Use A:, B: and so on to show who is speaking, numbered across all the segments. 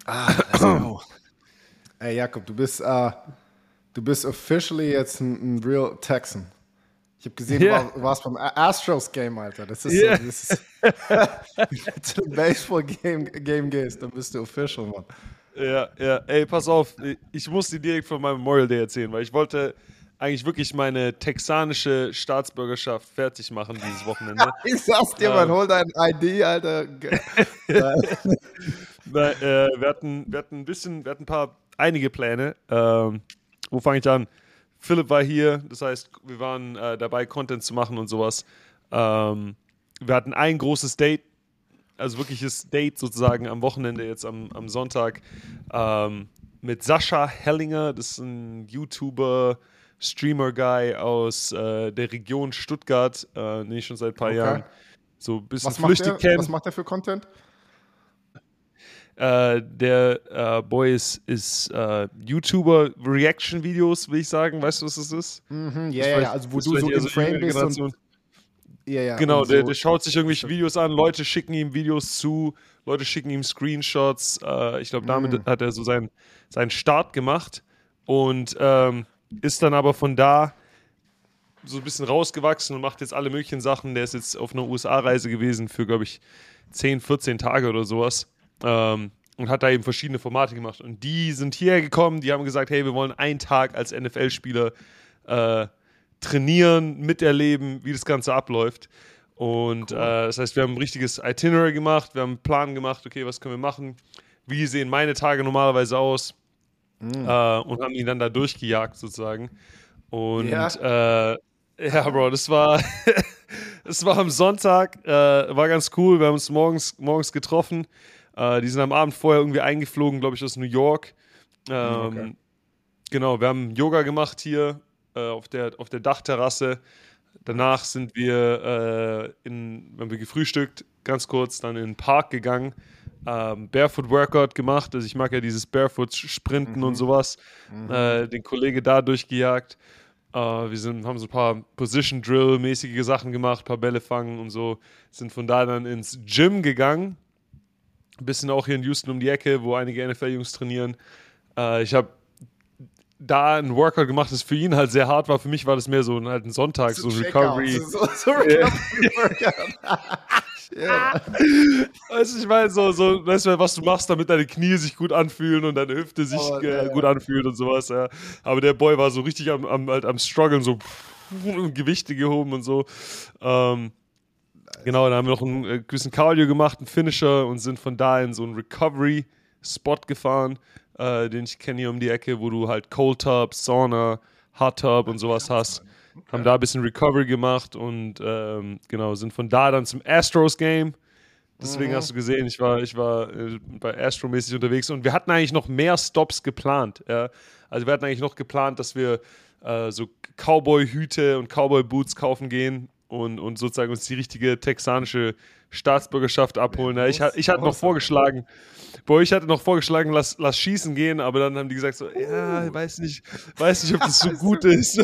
A: Let's go. Ey, Jakob, du bist officially jetzt ein Real Texan. Ich habe gesehen, du warst beim Astros-Game, Alter. Das ist so, wenn du zu dem Baseball-Game gehst, dann bist du official, Mann.
B: Ja. Ey, pass auf. Ich muss dir direkt von meinem Memorial Day erzählen, weil ich wollte eigentlich wirklich meine texanische Staatsbürgerschaft fertig machen dieses Wochenende.
A: Ich sag's dir, man, hol dein ID, Alter.
B: Wir hatten einige Pläne. Wo fange ich an? Philipp war hier, das heißt, wir waren dabei, Content zu machen und sowas. Wir hatten ein großes Date, also wirkliches Date sozusagen am Wochenende, jetzt am Sonntag, mit Sascha Hellinger, das ist ein YouTuber, Streamer-Guy aus der Region Stuttgart, den ich schon seit ein paar Jahren so ein bisschen flüchtig kenne.
A: Was macht der für Content?
B: Der Boy ist YouTuber, Reaction-Videos, will ich sagen. Weißt du, was das ist?
A: Ja. Also wo du so im Frame bist und
B: genau, der schaut sich irgendwelche Videos an, Leute schicken ihm Videos zu, Leute schicken ihm Screenshots. Ich glaube, damit hat er so seinen Start gemacht und ist dann aber von da so ein bisschen rausgewachsen und macht jetzt alle möglichen Sachen. Der ist jetzt auf einer USA-Reise gewesen für, glaube ich, 10, 14 Tage oder sowas. Und hat da eben verschiedene Formate gemacht. Und die sind hierher gekommen, die haben gesagt, hey, wir wollen einen Tag als NFL-Spieler trainieren, miterleben, wie das Ganze abläuft. Und das heißt, wir haben ein richtiges Itinerary gemacht, wir haben einen Plan gemacht, okay, was können wir machen, wie sehen meine Tage normalerweise aus und haben ihn dann da durchgejagt sozusagen. Und Bro, das war es war am Sonntag, war ganz cool, wir haben uns morgens getroffen. Die sind am Abend vorher irgendwie eingeflogen, glaube ich, aus New York. Genau, wir haben Yoga gemacht hier auf der Dachterrasse. Danach sind wir, haben wir gefrühstückt, ganz kurz, dann in den Park gegangen, Barefoot-Workout gemacht. Also ich mag ja dieses Barefoot-Sprinten und sowas. Den Kollege da durchgejagt. Wir haben so ein paar Position-Drill-mäßige Sachen gemacht, ein paar Bälle fangen und so. Sind von da dann ins Gym gegangen. Ein bisschen auch hier in Houston um die Ecke, wo einige NFL-Jungs trainieren. Ich habe da ein Workout gemacht, das für ihn halt sehr hart war. Für mich war das mehr so ein Sonntag, so ein Recovery.
A: So Recovery-Workout.
B: Weißt du, ich meine, weißt du, was du machst, damit deine Knie sich gut anfühlen und deine Hüfte sich gut anfühlt und sowas. Ja. Aber der Boy war so richtig am Struggeln, so Gewichte gehoben und so. Genau, dann haben wir noch einen gewissen Cardio gemacht, einen Finisher und sind von da in so einen Recovery-Spot gefahren, den ich kenne hier um die Ecke, wo du halt Cold Tub, Sauna, Hot Tub und sowas hast. Haben da ein bisschen Recovery gemacht und genau, sind von da dann zum Astros-Game. Deswegen hast du gesehen, ich war bei Astro-mäßig unterwegs und wir hatten eigentlich noch mehr Stops geplant. Ja? Also wir hatten eigentlich noch geplant, dass wir so Cowboy-Hüte und Cowboy-Boots kaufen gehen und sozusagen uns die richtige texanische Staatsbürgerschaft abholen. Ja, ich hatte noch vorgeschlagen, lass schießen gehen, aber dann haben die gesagt so, ja, ich weiß nicht, ob das so gut ist.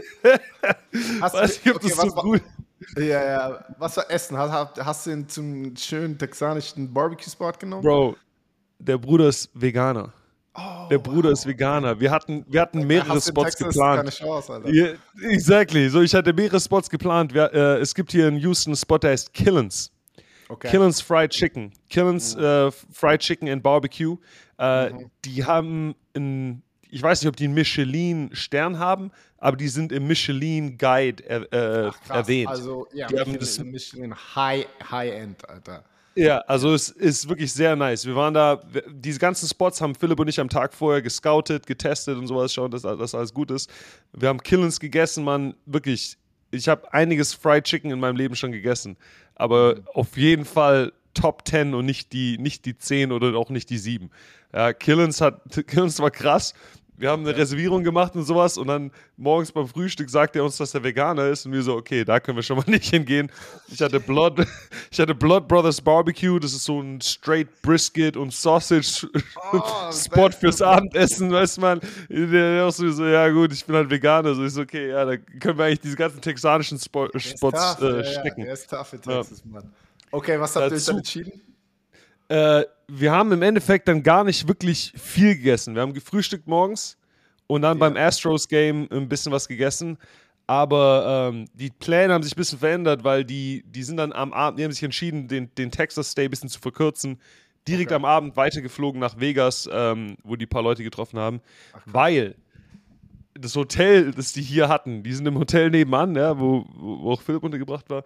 A: Ja, was war Essen? Hast du ihn zum schönen texanischen Barbecue-Spot genommen?
B: Bro, der Bruder ist Veganer. Ist Veganer. Wir hatten mehrere Spots geplant.
A: Keine Chance, Alter.
B: Yeah, exactly. So, ich hatte mehrere Spots geplant. Es gibt hier in Houston einen Spot, der heißt Killens. Okay. Killens Fried Chicken. Killens Fried Chicken and Barbecue. Die haben ich weiß nicht, ob die einen Michelin-Stern haben, aber die sind im Michelin-Guide erwähnt.
A: Also, ja,
B: die haben
A: das Michelin High-End, Alter.
B: Ja, also es ist wirklich sehr nice. Wir waren da, diese ganzen Spots haben Philipp und ich am Tag vorher gescoutet, getestet und sowas, schauen, dass alles gut ist. Wir haben Killens gegessen, Mann, wirklich. Ich habe einiges Fried Chicken in meinem Leben schon gegessen, aber auf jeden Fall Top 10 und nicht die 10 oder auch nicht die 7. Ja, Killens war krass. Wir haben eine Reservierung gemacht und sowas und dann morgens beim Frühstück sagt er uns, dass er Veganer ist und wir so, okay, da können wir schon mal nicht hingehen. Ich hatte Blood Brothers Barbecue, das ist so ein straight Brisket und Sausage Spot fürs Abendessen, weißt man. Der auch so, ja gut, ich bin halt Veganer, so ist okay, ja, da können wir eigentlich diese ganzen texanischen Spots stecken.
A: Der ist tough in Texas, Mann. Okay, was habt ihr dann entschieden?
B: Wir haben im Endeffekt dann gar nicht wirklich viel gegessen. Wir haben gefrühstückt morgens und dann beim Astros-Game ein bisschen was gegessen. Aber die Pläne haben sich ein bisschen verändert, weil die sind dann am Abend, die haben sich entschieden, den Texas-Stay ein bisschen zu verkürzen. Direkt am Abend weitergeflogen nach Vegas, wo die paar Leute getroffen haben. Weil das Hotel, das die hier hatten, die sind im Hotel nebenan, ja, wo auch Philipp untergebracht war,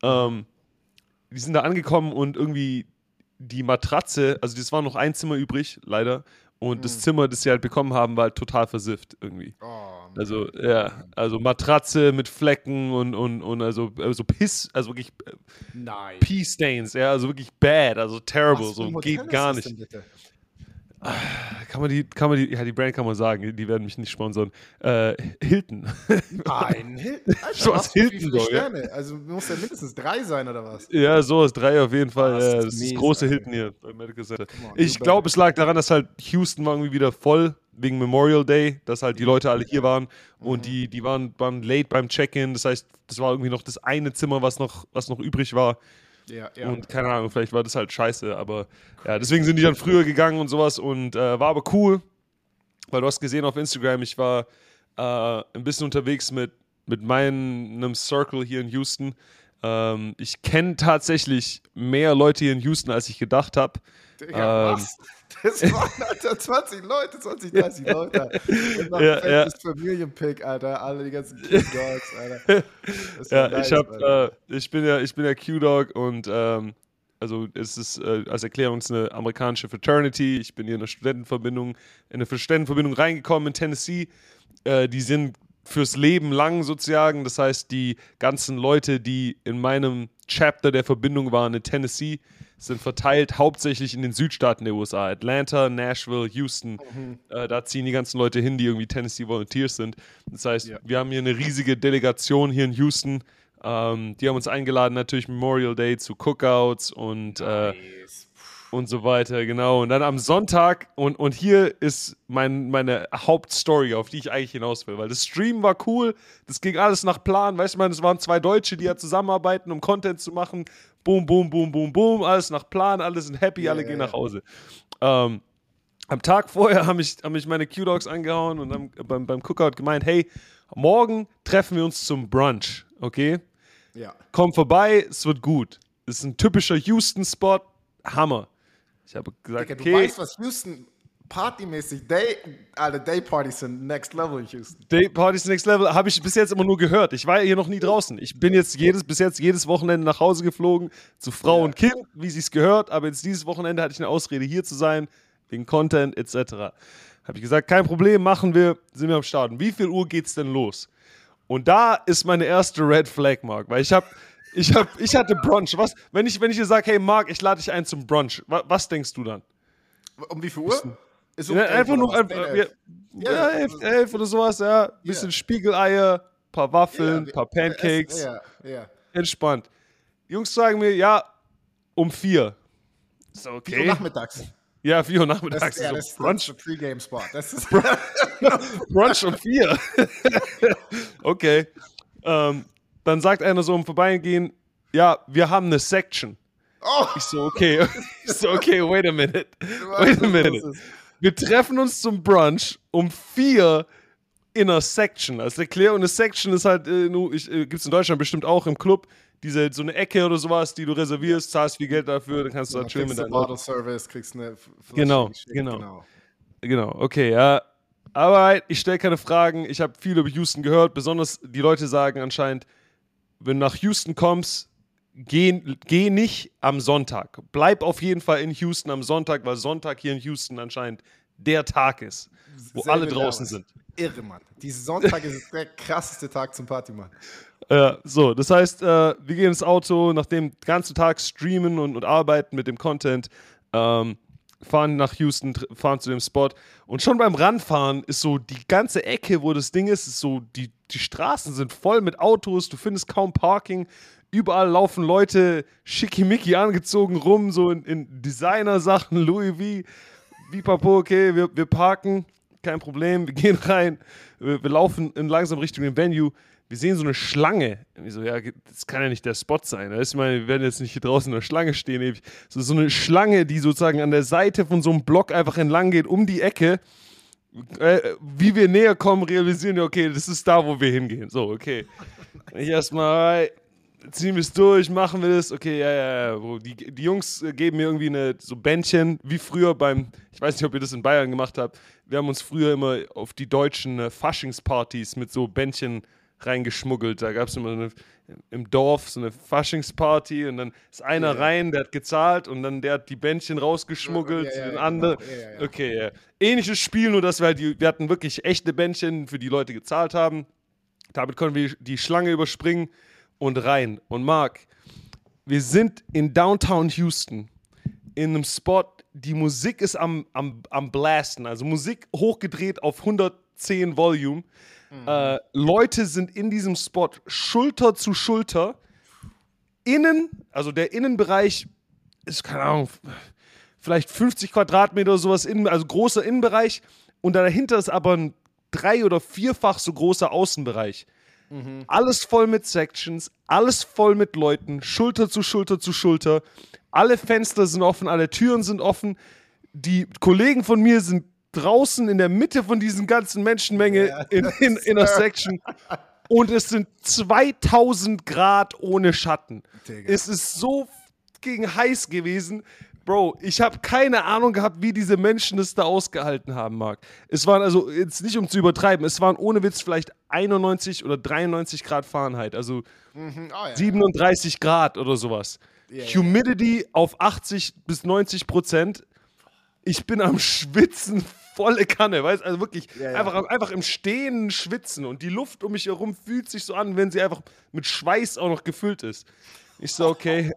B: die sind da angekommen und irgendwie die Matratze, also das war noch ein Zimmer übrig, leider, und das Zimmer, das sie halt bekommen haben, war halt total versifft irgendwie. Also, also Matratze mit Flecken und also Piss, also wirklich Pee-Stains, ja, also wirklich bad, also terrible, so geht gar nicht. Kann man die, ja, die Brand kann man sagen, die werden mich nicht sponsern. Hilton.
A: Nein, Hilton. Alter, was Hilton doch, Sterne? Ja? Also muss ja mindestens 3 sein, oder was?
B: Ja, sowas, 3 auf jeden Fall. Das ist das große Hilton hier bei Medical Center. Ich glaube, es lag daran, dass halt Houston war irgendwie wieder voll wegen Memorial Day, dass halt die Leute alle hier waren und die waren late beim Check-in. Das heißt, das war irgendwie noch das eine Zimmer, was noch übrig war. Ja. Und keine Ahnung, vielleicht war das halt scheiße, aber ja, deswegen sind die dann früher gegangen und sowas und war aber cool, weil du hast gesehen auf Instagram, ich war ein bisschen unterwegs mit meinem Circle hier in Houston. Ich kenne tatsächlich mehr Leute hier in Houston, als ich gedacht habe.
A: Was? Das waren, Alter, 20 Leute, 20, 30 Leute. Und dann das Familienpick, Alter. Alle die ganzen Q-Dogs, Alter.
B: Ja, nice, ich bin ja Q-Dog und also es ist als Erklärung ist eine amerikanische Fraternity. Ich bin hier in eine Studentenverbindung reingekommen in Tennessee. Die sind fürs Leben lang sozusagen. Das heißt, die ganzen Leute, die in meinem Chapter der Verbindung waren in Tennessee, sind verteilt hauptsächlich in den Südstaaten der USA. Atlanta, Nashville, Houston. Da ziehen die ganzen Leute hin, die irgendwie Tennessee Volunteers sind. Das heißt, wir haben hier eine riesige Delegation hier in Houston. Die haben uns eingeladen, natürlich Memorial Day zu Cookouts und so weiter, genau. Und dann am Sonntag, und hier ist meine Hauptstory, auf die ich eigentlich hinaus will, weil das Stream war cool, das ging alles nach Plan, weißt du, es waren 2 Deutsche, die ja zusammenarbeiten, um Content zu machen. Boom, boom, boom, boom, boom, alles nach Plan, alle sind happy, alle gehen nach Hause. Am Tag vorher haben mich meine Q-Dogs angehauen und haben beim Cookout gemeint, hey, morgen treffen wir uns zum Brunch, okay? Ja. Komm vorbei, es wird gut. Das ist ein typischer Houston-Spot, Hammer. Ich habe gesagt,
A: Digga, du weißt, was Houston partymäßig, Day-Partys sind next level in Houston.
B: Day-Partys next level habe ich bis jetzt immer nur gehört. Ich war ja hier noch nie draußen. Ich bin jetzt bis jetzt jedes Wochenende nach Hause geflogen, zu Frau und Kind, wie sie es gehört. Aber jetzt dieses Wochenende hatte ich eine Ausrede, hier zu sein, wegen Content etc. Habe ich gesagt, kein Problem, machen wir, sind wir am Start. Und wie viel Uhr geht's denn los? Und da ist meine erste Red Flag, Mark, weil ich hatte Brunch. Was, wenn ich dir sage, hey Mark, ich lade dich ein zum Brunch, was denkst du dann?
A: Um wie viel Uhr?
B: Ist einfach nur 11 oder sowas, ja. Bisschen Spiegeleier, paar Waffeln, paar Pancakes. Entspannt. Die Jungs sagen mir, ja, um 4.
A: So, okay. 4 Uhr nachmittags.
B: Ja, 4 Uhr nachmittags.
A: Das ist Brunch. Pre-Game-Spot. Das ist
B: Brunch um 4. Okay. Dann sagt einer so im Vorbeigehen, ja, wir haben eine Section.
A: Oh.
B: Ich so, okay, wait a minute. Wir treffen uns zum Brunch um 4 in einer Section. Als Erklärung, eine Section ist halt, gibt es in Deutschland bestimmt auch im Club, so eine Ecke oder sowas, die du reservierst, zahlst viel Geld dafür, dann kannst du da chillen mit deinem
A: Bottle Service, kriegst eine
B: Genau, okay, ja. Aber ich stelle keine Fragen, ich habe viel über Houston gehört, besonders die Leute sagen anscheinend, wenn du nach Houston kommst, geh nicht am Sonntag. Bleib auf jeden Fall in Houston am Sonntag, weil Sonntag hier in Houston anscheinend der Tag ist, wo alle draußen sind.
A: Irre, Mann. Dieser Sonntag ist der krasseste Tag zum Party, Mann.
B: So, das heißt, wir gehen ins Auto, nachdem den ganzen Tag streamen und arbeiten mit dem Content, fahren nach Houston, fahren zu dem Spot und schon beim Ranfahren ist so die ganze Ecke, wo das Ding ist so, die Straßen sind voll mit Autos, du findest kaum Parking, überall laufen Leute schickimicki angezogen rum, so in Designer-Sachen, Louis V, Papo, okay, wir parken, kein Problem, wir gehen rein, wir laufen langsam Richtung dem Venue. wir sehen so eine Schlange. Ich so, ja, das kann ja nicht der Spot sein. Ich meine, wir werden jetzt nicht hier draußen in der Schlange stehen. Ewig. So eine Schlange, die sozusagen an der Seite von so einem Block einfach entlang geht, um die Ecke. Wie wir näher kommen, realisieren wir, okay, das ist da, wo wir hingehen. So, okay. Ich erstmal, ziehen wir es durch, machen wir das. Okay, ja. Die Jungs geben mir irgendwie so Bändchen, wie früher ich weiß nicht, ob ihr das in Bayern gemacht habt. Wir haben uns früher immer auf die deutschen Faschingspartys mit so Bändchen reingeschmuggelt. Da gab es immer im Dorf so eine Faschingsparty und dann ist einer rein, der hat gezahlt und dann der hat die Bändchen rausgeschmuggelt zu den anderen. Genau. Okay, ja. Ähnliches Spiel, nur dass wir hatten wirklich echte Bändchen, für die Leute gezahlt haben. Damit konnten wir die Schlange überspringen und rein. Und Marc, wir sind in Downtown Houston in einem Spot, die Musik ist am Blasten, also Musik hochgedreht auf 110 Volume. Leute sind in diesem Spot Schulter zu Schulter. Innen, also der Innenbereich ist, keine Ahnung, vielleicht 50 Quadratmeter oder sowas, also großer Innenbereich. Und dahinter ist aber ein 3- oder 4-fach so großer Außenbereich. Alles voll mit Sections, alles voll mit Leuten, Schulter zu Schulter zu Schulter. Alle Fenster sind offen, alle Türen sind offen. Die Kollegen von mir sind draußen in der Mitte von diesen ganzen Menschenmenge in der Section. Und es sind 2000 Grad ohne Schatten. Digga. Es ist so gegen heiß gewesen. Bro, ich habe keine Ahnung gehabt, wie diese Menschen es da ausgehalten haben, Marc. Es waren also, jetzt nicht um zu übertreiben, es waren ohne Witz vielleicht 91 oder 93 Grad Fahrenheit, also 37 Grad oder sowas. Humidity auf 80-90%. Ich bin am Schwitzen, volle Kanne, weißt du, also wirklich einfach im Stehen schwitzen und die Luft um mich herum fühlt sich so an, wenn sie einfach mit Schweiß auch noch gefüllt ist. Ich so, okay.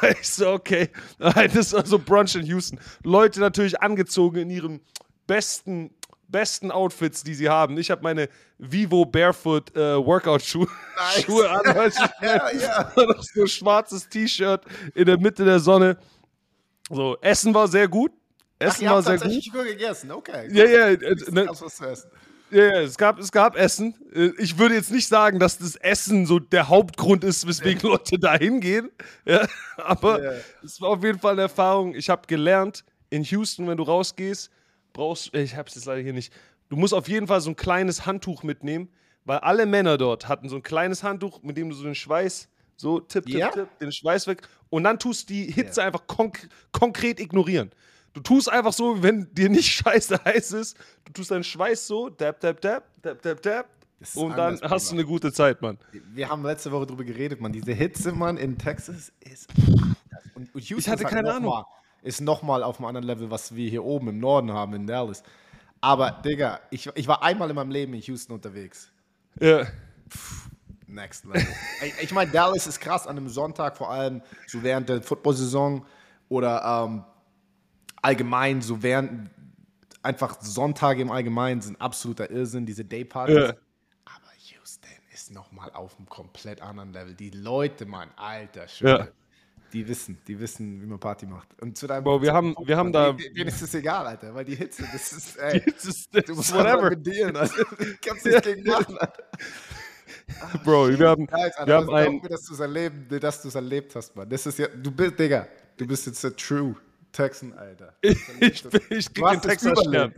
B: Das war so Brunch in Houston. Leute natürlich angezogen in ihren besten Outfits, die sie haben. Ich habe meine Vivo Barefoot Workout-Schuhe an. Noch so ein schwarzes T-Shirt in der Mitte der Sonne. So, Essen war sehr gut.
A: Essen war sehr gut. Ich habe gegessen, okay.
B: Was zu essen. Ja, es gab Essen. Ich würde jetzt nicht sagen, dass das Essen so der Hauptgrund ist, weswegen Leute da hingehen. Ja, aber es war auf jeden Fall eine Erfahrung. Ich habe gelernt, in Houston, wenn du rausgehst, ich habe es jetzt leider hier nicht, du musst auf jeden Fall so ein kleines Handtuch mitnehmen, weil alle Männer dort hatten so ein kleines Handtuch, mit dem du so den Schweiß, so tipp, den Schweiß weg und dann tust du die Hitze einfach konkret ignorieren. Du tust einfach so, wenn dir nicht scheiße heiß ist, du tust deinen Schweiß so, dab, und dann hast du eine gute Zeit, Mann.
A: Wir haben letzte Woche drüber geredet, Mann. Diese Hitze, Mann, in Texas ist... Und Houston
B: ich hatte keine Ahnung.
A: Ist nochmal auf einem anderen Level, was wir hier oben im Norden haben, in Dallas. Aber, Digga, ich war einmal in meinem Leben in Houston unterwegs.
B: Ja.
A: Next Level. Ich meine, Dallas ist krass an einem Sonntag, vor allem so während der Football-Saison oder allgemein, so während einfach Sonntage im Allgemeinen sind absoluter Irrsinn, diese Daypartys. Ja. Aber Houston ist nochmal auf einem komplett anderen Level. Die Leute, Mann, alter Schwede. Die wissen, wie man Party macht. Und zu deinem
B: wir haben da...
A: Denen ist es egal, Alter, weil die Hitze, das ist,
B: ey,
A: du musst whatever mit dealen, Alter. Ich kann's nicht gegen machen, Alter.
B: Bro, wir haben
A: ein... dass du es erlebt hast, Mann. Das ist ja, du bist jetzt der True Texan, Alter.
B: Ich krieg den Texas-Stern.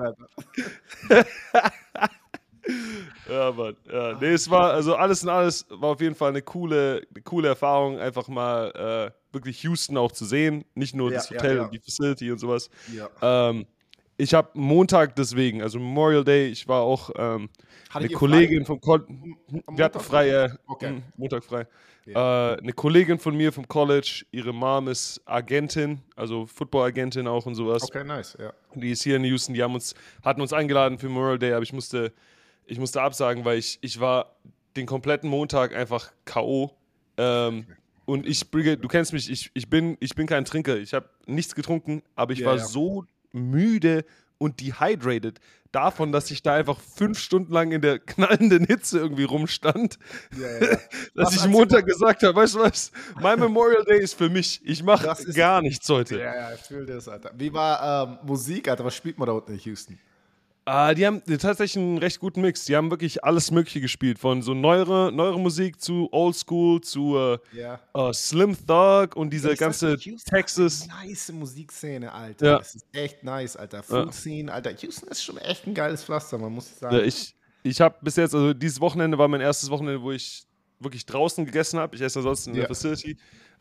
B: Ja, Mann. Ja. Nee, es war, also alles in alles war auf jeden Fall eine coole Erfahrung, einfach mal wirklich Houston auch zu sehen. Nicht nur das Hotel und die Facility und sowas. Ja. Ich habe Montag deswegen, also Memorial Day, ich war auch eine Kollegin vom College. Wir hatten frei, Montag frei. Ja. Eine Kollegin von mir vom College, ihre Mom ist Agentin, also Football-Agentin auch und sowas.
A: Okay, nice, ja.
B: Die ist hier in Houston, die hatten uns eingeladen für Memorial Day, aber ich musste absagen, weil ich war den kompletten Montag einfach K.O. Und du kennst mich, ich bin kein Trinker, ich habe nichts getrunken, aber ich war so müde und dehydrated davon, dass ich da einfach 5 Stunden lang in der knallenden Hitze irgendwie rumstand, dass ich Montag gesagt habe, weißt du was, mein Memorial Day ist für mich, ich mache gar nichts heute.
A: Ja, ich fühle das, Alter. Wie war Musik, Alter, was spielt man da unten in Houston?
B: Die haben tatsächlich einen recht guten Mix. Die haben wirklich alles Mögliche gespielt. Von so neuere Musik zu Oldschool zu Slim Thug und diese ganze Texas.
A: Nice Musikszene, Alter.
B: Ja.
A: Das ist echt nice, Alter. Food Scene, Alter. Houston ist schon echt ein geiles Pflaster, man muss sagen.
B: Ja, ich habe bis jetzt, also dieses Wochenende war mein erstes Wochenende, wo ich wirklich draußen gegessen habe. Ich esse ansonsten in der Facility.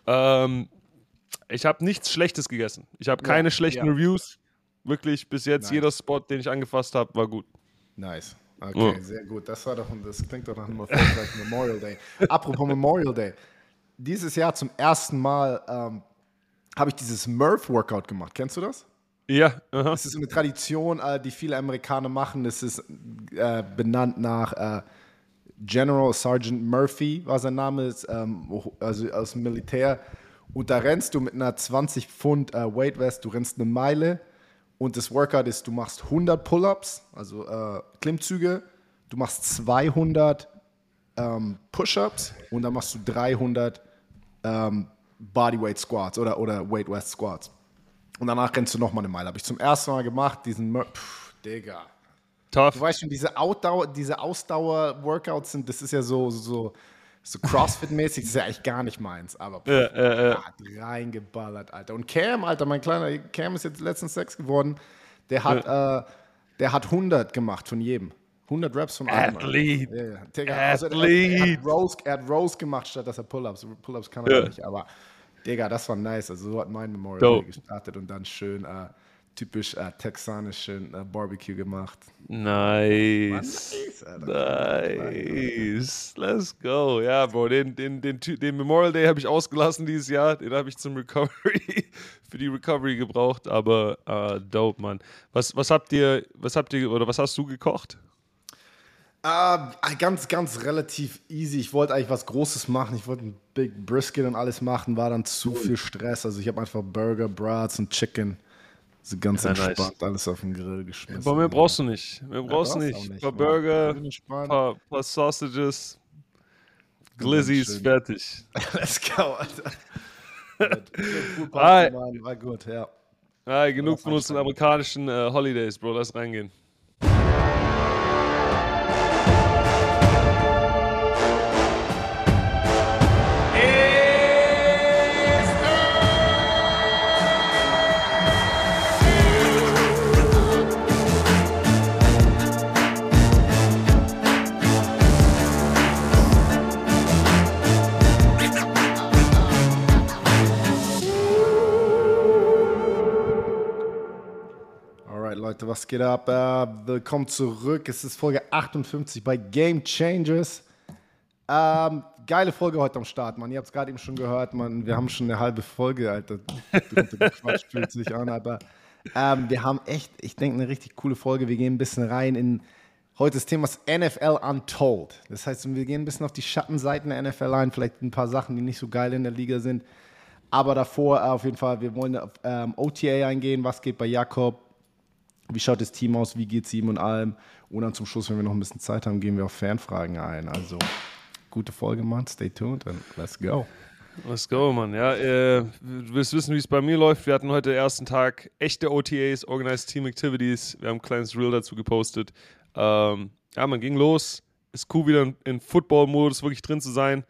B: Ich habe nichts Schlechtes gegessen. Ich habe keine schlechten Reviews. Wirklich, bis jetzt jeder Spot, den ich angefasst habe, war gut.
A: Nice. Okay, sehr gut. Das klingt doch nach einem erfolgreichen Memorial Day. Apropos Memorial Day. Dieses Jahr zum ersten Mal habe ich dieses Murph-Workout gemacht. Kennst du das?
B: Ja.
A: Das ist so eine Tradition, die viele Amerikaner machen. Das ist benannt nach General Sergeant Murphy, was sein Name ist, also aus dem Militär. Und da rennst du mit einer 20 Pfund Weight Vest, du rennst eine Meile. Und das Workout ist, du machst 100 Pull-Ups, also Klimmzüge, du machst 200 Push-Ups und dann machst du 300 Bodyweight Squats oder Weight Vest Squats. Und danach rennst du nochmal eine Meile. Habe ich zum ersten Mal gemacht, Digga.
B: Tough.
A: Du weißt schon, diese Ausdauer-Workouts das ist ja so Crossfit-mäßig, das ist ja eigentlich gar nicht meins, aber hat reingeballert, Alter. Und Cam, Alter, mein kleiner Cam ist jetzt letztens 6 geworden, der hat 100 gemacht von jedem. 100 Reps von einem.
B: Athlete.
A: Also, er hat Rows gemacht, statt dass er Pull-Ups. Pull-Ups kann er nicht, aber Digga, das war nice. Also so hat mein Memorial Day gestartet und dann schön typisch texanisch schön Barbecue gemacht.
B: Nice. Let's go. Ja, Bro, den Memorial Day habe ich ausgelassen dieses Jahr. Den habe ich für die Recovery gebraucht, aber dope, Mann. Was habt ihr oder was hast du gekocht?
A: Ganz relativ easy. Ich wollte eigentlich was Großes machen. Ich wollte ein Big Brisket und alles machen, war dann zu viel Stress. Also ich habe einfach Burger, Brats und Chicken. So ganz entspannt, alles auf den Grill geschmissen.
B: Aber mehr brauchst du nicht. Ein paar Burger, ein paar Sausages, Glizzies, fertig.
A: Let's go, Alter. War gut, ja.
B: Genug von unseren amerikanischen Holidays, Bro. Lass reingehen.
A: Leute, was geht ab? Willkommen zurück. Es ist Folge 58 bei Game Changers. Geile Folge heute am Start, Mann. Ihr habt es gerade eben schon gehört, Mann. Wir haben schon eine halbe Folge, Alter. Gequatscht, fühlt sich an, aber wir haben echt, ich denke, eine richtig coole Folge. Wir gehen ein bisschen rein in heute das Thema ist NFL Untold. Das heißt, wir gehen ein bisschen auf die Schattenseiten der NFL ein, vielleicht ein paar Sachen, die nicht so geil in der Liga sind. Aber davor auf jeden Fall, wir wollen auf OTA eingehen. Was geht bei Jakob? Wie schaut das Team aus? Wie geht's ihm und allem? Und dann zum Schluss, wenn wir noch ein bisschen Zeit haben, gehen wir auf Fanfragen ein. Also, gute Folge, Mann. Stay tuned and let's go.
B: Let's go, Mann. Ja, du willst wissen, wie es bei mir läuft. Wir hatten heute den ersten Tag echte OTAs, Organized Team Activities. Wir haben ein kleines Reel dazu gepostet. Man ging los. Ist cool, wieder in Football-Modus wirklich drin zu sein.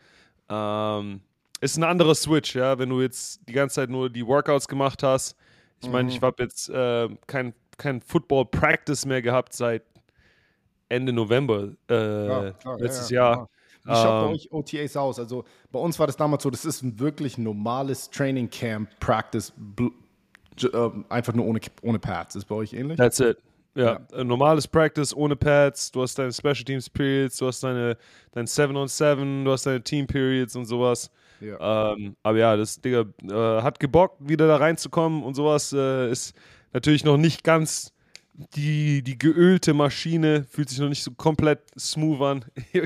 B: Ist ein anderer Switch, ja, wenn du jetzt die ganze Zeit nur die Workouts gemacht hast. Ich meine, ich habe jetzt kein Football-Practice mehr gehabt seit Ende November letztes Jahr.
A: Wie schaut bei euch OTAs aus? Also bei uns war das damals so, das ist ein wirklich normales Training Camp, Practice, einfach nur ohne Pads. Ist bei euch ähnlich?
B: That's it. Ja, ein normales Practice ohne Pads, du hast deine Special Teams Periods, du hast dein 7-on-7, du hast deine Team Periods und sowas. Ja. Aber ja, das Digga hat gebockt, wieder da reinzukommen und sowas ist natürlich noch nicht ganz die geölte Maschine, fühlt sich noch nicht so komplett smooth an,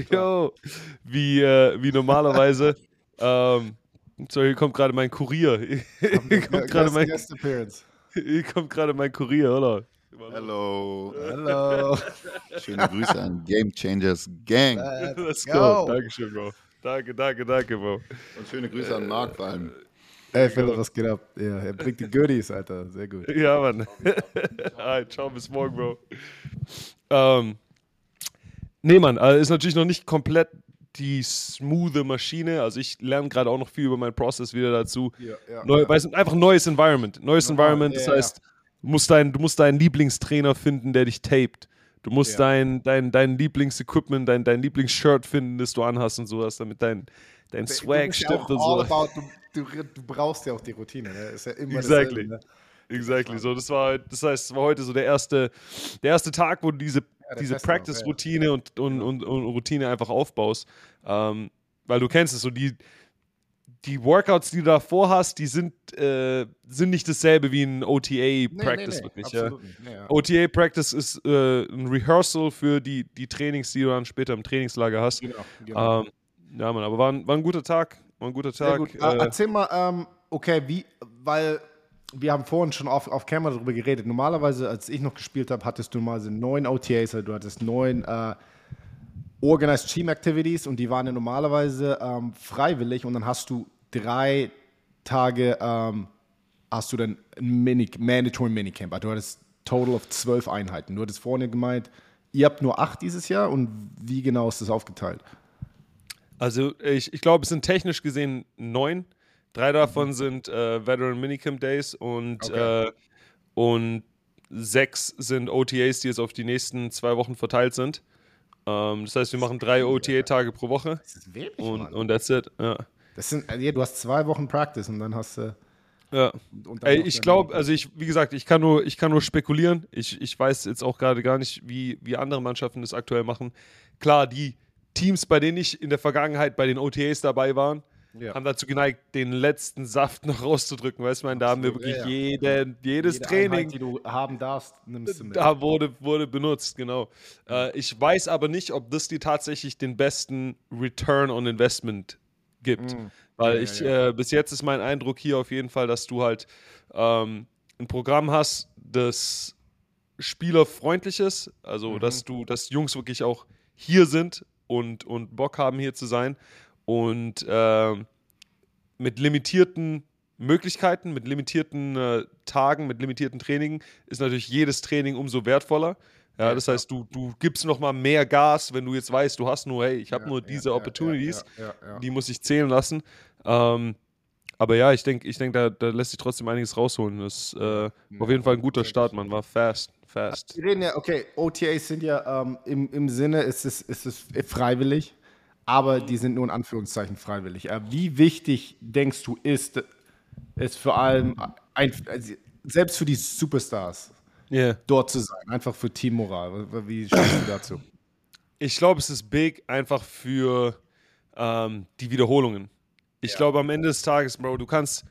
B: wie normalerweise. So, hier kommt gerade mein Kurier. Hier kommt gerade mein Kurier, oder?
C: Hello. Schöne Grüße an Game Changers Gang.
B: Let's go. Dankeschön, Bro. Danke, Bro.
C: Und schöne Grüße an Marc vor allem.
A: Ey, Philipp, was geht ab? Ja, er bringt die Goodies, Alter. Sehr gut.
B: Ja, Mann. Alright, ciao, bis morgen, Bro. Nee, Mann, ist natürlich noch nicht komplett die smoothe Maschine. Also ich lerne gerade auch noch viel über meinen Prozess wieder dazu. Weil es ist einfach ein neues Environment. Das heißt, du musst deinen Lieblingstrainer finden, der dich taped. Du musst dein Lieblingsequipment, dein Lieblingsshirt finden, das du anhast und sowas, damit dein Swag stimmt und so.
A: Du brauchst ja auch die Routine, ne? Ist ja immer
B: Exactly.
A: dasselbe, ne?
B: Exactly. So, das heißt, es war heute so der erste Tag, wo du diese Practice-Routine und Routine einfach aufbaust. Weil du kennst es, so die Workouts, die du davor hast, die sind nicht dasselbe wie ein OTA-Practice, wirklich.
A: Absolut nicht. Nee, ja.
B: OTA-Practice ist ein Rehearsal für die Trainings, die du dann später im Trainingslager hast.
A: Genau.
B: Ja, Mann, aber war ein guter Tag.
A: Sehr gut. Erzähl mal, okay, weil wir haben vorhin schon auf Camera darüber geredet. Normalerweise, als ich noch gespielt habe, hattest du mal so 9 OTAs, also du hattest 9 Organized Team Activities und die waren ja normalerweise freiwillig und dann hast du 3 Tage hast du dann ein Mandatory Minicamp. Also du hattest Total of 12 Einheiten. Du hattest vorhin gemeint, ihr habt nur 8 dieses Jahr und wie genau ist das aufgeteilt?
B: Also ich glaube, es sind technisch gesehen 9. 3 davon sind Veteran Minicamp Days und 6 sind OTAs, die jetzt auf die nächsten 2 Wochen verteilt sind. Das heißt, wir machen 3 OTA-Tage pro Woche.
A: Das ist wenig,
B: und that's it. Ja.
A: Du hast 2 Wochen Practice und dann hast du.
B: Ja. Ich glaube, also wie gesagt, ich kann nur spekulieren. Ich weiß jetzt auch gerade gar nicht, wie andere Mannschaften das aktuell machen. Klar, die Teams, bei denen ich in der Vergangenheit bei den OTAs dabei waren, haben dazu geneigt, den letzten Saft noch rauszudrücken. Weißt du, da haben wir wirklich jedes Training,
A: Einheit, die du haben darfst, nimmst du mit.
B: Da wurde benutzt, genau. Ich weiß aber nicht, ob das dir tatsächlich den besten Return on Investment gibt. Weil bis jetzt ist mein Eindruck hier auf jeden Fall, dass du halt ein Programm hast, das spielerfreundlich ist, also dass Jungs wirklich auch hier sind und Bock haben, hier zu sein. Und mit limitierten Möglichkeiten, mit limitierten Tagen, mit limitierten Trainingen ist natürlich jedes Training umso wertvoller. Ja, das heißt, du gibst nochmal mehr Gas, wenn du jetzt weißt, du hast nur, hey, ich habe nur diese Opportunities, die muss ich zählen lassen. Aber ja, ich denke, da lässt sich trotzdem einiges rausholen. Das ist auf jeden Fall ein guter Start, man. War fast.
A: Wir reden ja, okay, OTAs sind ja im Sinne, ist es freiwillig, aber die sind nur in Anführungszeichen freiwillig. Wie wichtig, denkst du, ist vor allem, selbst für die Superstars, dort zu sein, einfach für Teammoral? Wie stehst du dazu?
B: Ich glaube, es ist big einfach für die Wiederholungen. Ich glaube, am Ende des Tages, Bro, du kannst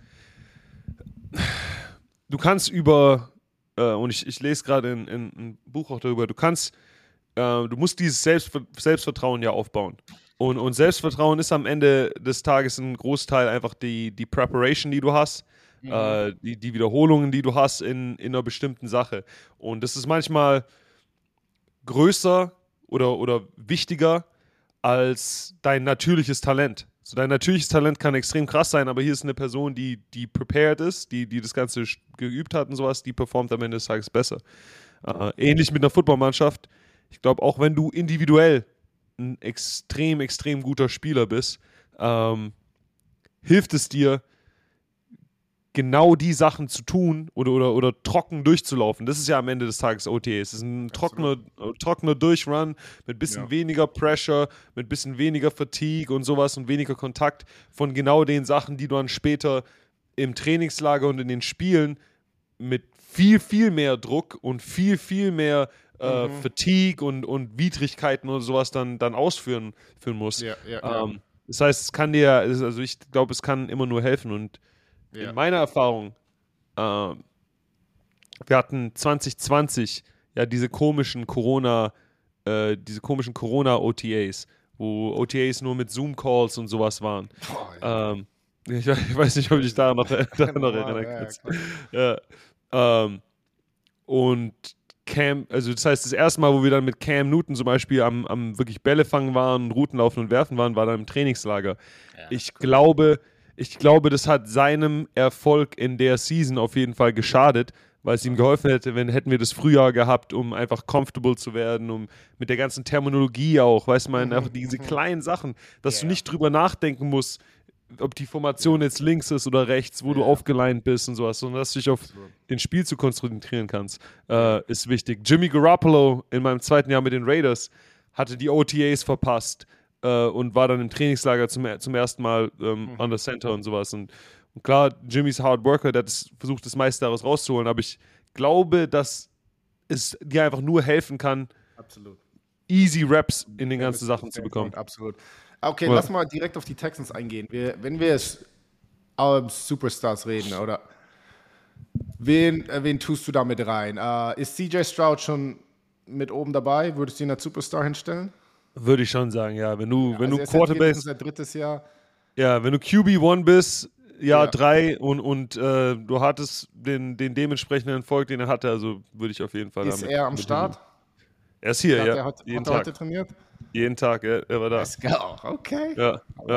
B: über, und ich lese gerade in ein Buch auch darüber, du musst dieses Selbstvertrauen ja aufbauen. Und Selbstvertrauen ist am Ende des Tages ein Großteil einfach die Preparation, die du hast, die Wiederholungen, die du hast in einer bestimmten Sache. Und das ist manchmal größer oder wichtiger als dein natürliches Talent. So, dein natürliches Talent kann extrem krass sein, aber hier ist eine Person, die prepared ist, die das Ganze geübt hat und sowas, die performt am Ende des Tages besser. Ähnlich mit einer Footballmannschaft. Ich glaube, auch wenn du individuell ein extrem, extrem guter Spieler bist, hilft es dir, genau die Sachen zu tun oder trocken durchzulaufen. Das ist ja am Ende des Tages OTA. Es ist ein trockener Durchrun mit ein bisschen weniger Pressure, mit ein bisschen weniger Fatigue und sowas und weniger Kontakt von genau den Sachen, die du dann später im Trainingslager und in den Spielen mit viel, viel mehr Druck und viel, viel mehr Fatigue und Widrigkeiten oder sowas dann ausführen musst. Das heißt, es kann dir, also ich glaube, es kann immer nur helfen und in meiner Erfahrung, wir hatten 2020 ja diese komischen Corona-OTAs, wo OTAs nur mit Zoom-Calls und sowas waren. Ich weiß nicht, ob ich dich daran noch erinnern kann. Und Cam, also das heißt, das erste Mal, wo wir dann mit Cam Newton zum Beispiel am wirklich Bälle fangen waren, Routen laufen und werfen waren, war dann im Trainingslager. Ich glaube, ich glaube, das hat seinem Erfolg in der Season auf jeden Fall geschadet, weil es ihm geholfen hätte, hätten wir das Frühjahr gehabt, um einfach comfortable zu werden, um mit der ganzen Terminologie auch, weißt du, einfach diese kleinen Sachen, dass du nicht drüber nachdenken musst, ob die Formation jetzt links ist oder rechts, wo du aufgeleint bist und sowas, sondern dass du dich auf den Spiel zu konzentrieren kannst, ist wichtig. Jimmy Garoppolo in meinem 2. Jahr mit den Raiders hatte die OTAs verpasst und war dann im Trainingslager zum ersten Mal on the Center und sowas. Und klar, Jimmy's Hard Worker, der hat versucht, das meiste daraus rauszuholen, aber ich glaube, dass es dir einfach nur helfen kann, easy Reps in den ganzen Sachen zu bekommen.
A: Absolut. Okay, lass mal direkt auf die Texans eingehen. Wenn wir jetzt Superstars reden, oder wen tust du da mit rein? Ist CJ Stroud schon mit oben dabei? Würdest du ihn als Superstar hinstellen?
B: Würde ich schon sagen, ja. Wenn du
A: also
B: Quarterback,
A: sein 3. Jahr.
B: Ja, wenn du QB1 bist, Jahr 3 und du hattest den dementsprechenden Erfolg, den er hatte, also würde ich auf jeden Fall
A: Ist er am Start?
B: Er ist hier, ja.
A: Hat er heute trainiert?
B: Jeden Tag, er war da.
A: Let's go, okay.
B: Ja.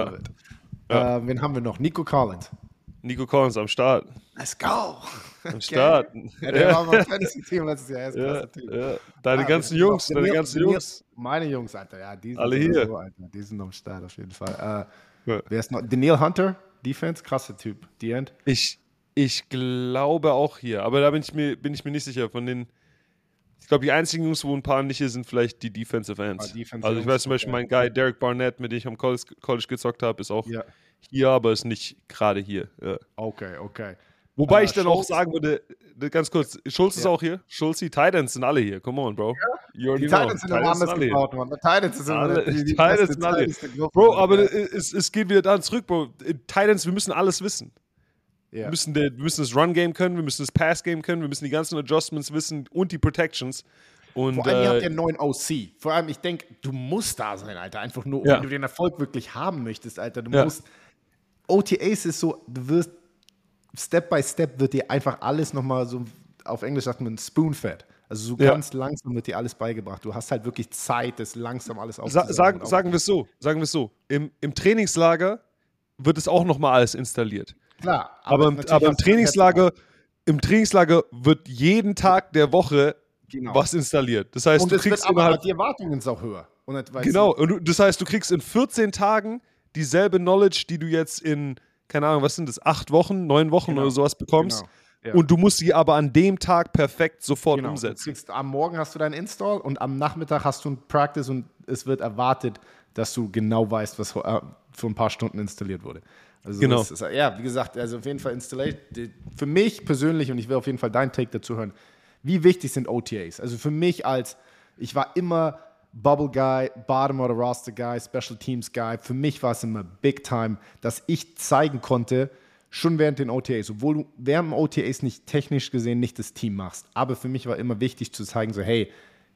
A: Wen haben wir noch? Nico Collins.
B: Nico Collins am Start.
A: Let's go.
B: Am Start.
A: Ja, der war beim Fantasy-Team letztes Jahr. Er ist klasse Typ.
B: Ja. Deine ganzen Jungs.
A: Meine Jungs, Alter. Ja, die sind
B: alle hier.
A: So, Alter. Die sind am Start auf jeden Fall. Wer ist noch? Daniel Hunter, Defense, krasser Typ. Die End.
B: Ich glaube auch hier, aber da bin ich mir nicht sicher. Ich glaube, die einzigen Jungs, wo ein paar nicht hier sind, vielleicht die Defensive Ends. Also ich weiß zum Beispiel, mein Guy Derek Barnett, mit dem ich am College gezockt habe, ist auch hier, aber ist nicht gerade hier. Ja.
A: Okay.
B: Wobei ich dann auch sagen würde, ganz kurz, Schulz ist auch hier. Schulzi, Titans sind alle hier. Come on, Bro.
A: Die Titans sind immer anders gebaut, Mann. Die Titans sind
B: alle. Bro, aber es geht wieder da zurück, Bro. Titans, wir müssen alles wissen. Wir müssen das Run-Game können, wir müssen das Pass-Game können, wir müssen die ganzen Adjustments wissen und die Protections. Und,
A: vor allem, ihr habt ja einen neuen OC. Vor allem, ich denke, du musst da sein, Alter. Einfach nur, wenn du den Erfolg wirklich haben möchtest, Alter. Du musst. OTAs ist so, du wirst Step by Step wird dir einfach alles nochmal so, auf Englisch sagt man Spoon-fed. Also so ganz langsam wird dir alles beigebracht. Du hast halt wirklich Zeit, das langsam alles aufzunehmen.
B: Sagen wir es so. Im Trainingslager wird es auch nochmal alles installiert.
A: Klar,
B: aber im Trainingslager wird jeden Tag der Woche was installiert. Das heißt, du kriegst
A: die Erwartungen sind auch höher.
B: Das heißt, du kriegst in 14 Tagen dieselbe Knowledge, die du jetzt in, keine Ahnung, was sind das, 8 Wochen, 9 Wochen oder sowas bekommst. Und du musst sie aber an dem Tag perfekt sofort umsetzen.
A: Am Morgen hast du deinen Install und am Nachmittag hast du ein Practice und es wird erwartet, dass du genau weißt, was für ein paar Stunden installiert wurde. Also wie gesagt, also auf jeden Fall Installation. Für mich persönlich, und ich will auf jeden Fall deinen Take dazu hören, wie wichtig sind OTAs? Also für mich ich war immer Bubble Guy, Bottom of the Roster Guy, Special Teams Guy. Für mich war es immer Big Time, dass ich zeigen konnte, schon während den OTAs, obwohl du während den OTAs nicht technisch gesehen nicht das Team machst. Aber für mich war immer wichtig zu zeigen, so hey,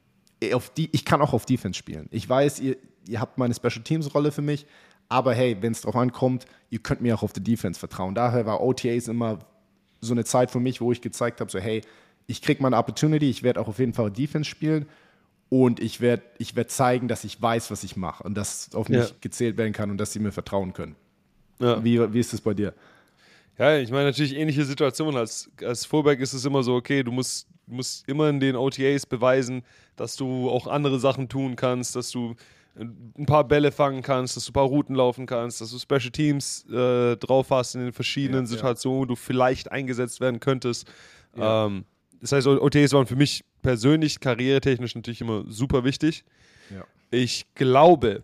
A: ich kann auch auf Defense spielen. Ich weiß, ihr habt meine Special Teams Rolle für mich, aber hey, wenn es drauf ankommt, ihr könnt mir auch auf die Defense vertrauen. Daher war OTAs immer so eine Zeit für mich, wo ich gezeigt habe, so hey, ich kriege meine Opportunity, ich werde auch auf jeden Fall Defense spielen und ich werd zeigen, dass ich weiß, was ich mache und dass auf mich gezählt werden kann und dass sie mir vertrauen können. Ja. Wie ist das bei dir?
B: Ja, ich meine natürlich ähnliche Situationen. Als Fullback ist es immer so, okay, du musst immer in den OTAs beweisen, dass du auch andere Sachen tun kannst, dass du ein paar Bälle fangen kannst, dass du ein paar Routen laufen kannst, dass du Special Teams drauf hast in den verschiedenen Situationen, wo du vielleicht eingesetzt werden könntest. Ja. Das heißt, OTAs waren für mich persönlich, karrieretechnisch natürlich immer super wichtig. Ja. Ich glaube,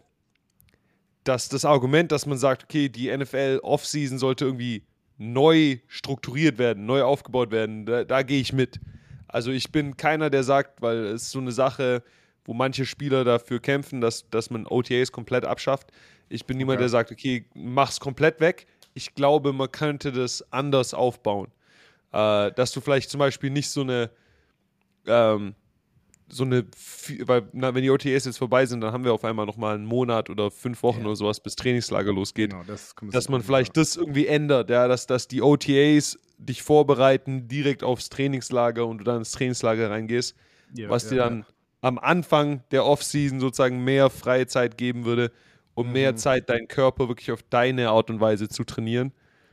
B: dass das Argument, dass man sagt, okay, die NFL Offseason sollte irgendwie neu strukturiert werden, neu aufgebaut werden, da gehe ich mit. Also ich bin keiner, der sagt, weil es ist so eine Sache, wo manche Spieler dafür kämpfen, dass man OTAs komplett abschafft. Ich bin niemand, der sagt, okay, mach's komplett weg. Ich glaube, man könnte das anders aufbauen. Dass du vielleicht zum Beispiel nicht weil wenn die OTAs jetzt vorbei sind, dann haben wir auf einmal nochmal einen Monat oder 5 Wochen oder sowas, bis Trainingslager losgeht. Genau, dass man vielleicht das irgendwie ändert, dass die OTAs dich vorbereiten direkt aufs Trainingslager und du dann ins Trainingslager reingehst, was dir dann am Anfang der Offseason sozusagen mehr freie Zeit geben würde, um mehr Zeit, deinen Körper wirklich auf deine Art und Weise zu trainieren.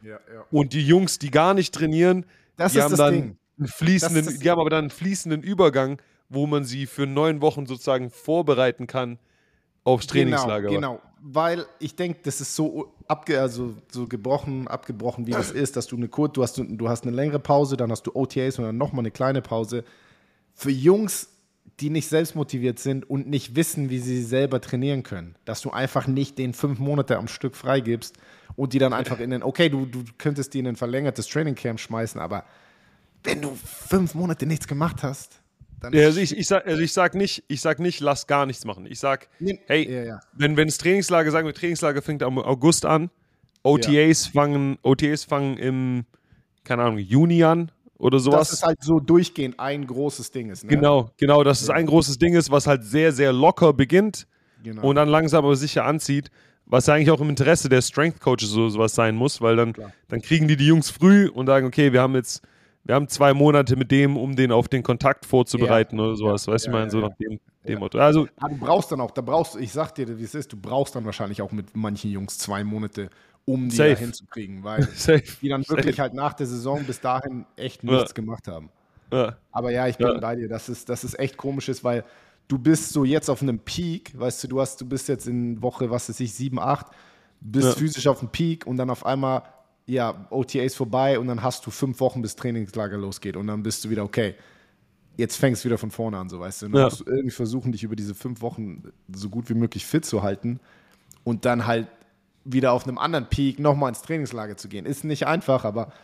A: Ja, ja.
B: Und die Jungs, die gar nicht trainieren,
A: Das
B: die
A: ist
B: haben
A: das
B: dann
A: Ding.
B: die haben aber dann einen fließenden Übergang, wo man sie für 9 Wochen sozusagen vorbereiten kann aufs Trainingslager.
A: Genau. Weil ich denke, das ist so abgebrochen, wie das ist, dass du hast eine längere Pause, dann hast du OTAs und dann nochmal eine kleine Pause. Für Jungs, die nicht selbstmotiviert sind und nicht wissen, wie sie selber trainieren können, dass du einfach nicht den 5 Monate am Stück freigibst und die dann einfach du könntest die in ein verlängertes Trainingcamp schmeißen, aber wenn du 5 Monate nichts gemacht hast, dann...
B: Ja, also ich sag nicht, lass gar nichts machen. Ich sag, hey, wenn das Trainingslager, sagen wir, Trainingslager fängt am August an, OTAs fangen im, keine Ahnung, Juni an oder sowas.
A: Dass es halt so durchgehend ein großes Ding ist. Ne?
B: Genau, dass es ein großes Ding ist, was halt sehr, sehr locker beginnt und dann langsam aber sicher anzieht, was eigentlich auch im Interesse der Strength Coaches sowas sein muss, weil dann kriegen die Jungs früh und sagen, okay, wir haben 2 Monate mit dem, um den auf den Kontakt vorzubereiten oder sowas. Weißt du, ich meine, so nach dem Motto. Also,
A: du brauchst dann auch, ich sag dir, wie es ist, du brauchst dann wahrscheinlich auch mit manchen Jungs 2 Monate, um die da hinzukriegen, weil die dann wirklich halt nach der Saison bis dahin echt nichts gemacht haben.
B: Ja.
A: Aber ja, ich bin bei dir, dass es echt komisch ist, weil du bist so jetzt auf einem Peak, weißt du, du bist jetzt in Woche, 7, 8, bist physisch auf dem Peak und dann auf einmal OTAs vorbei und dann hast du 5 Wochen, bis Trainingslager losgeht und dann bist du wieder, okay, jetzt fängst du wieder von vorne an, so weißt du. Und dann musst du irgendwie versuchen, dich über diese 5 Wochen so gut wie möglich fit zu halten und dann halt wieder auf einem anderen Peak nochmal ins Trainingslager zu gehen. Ist nicht einfach, aber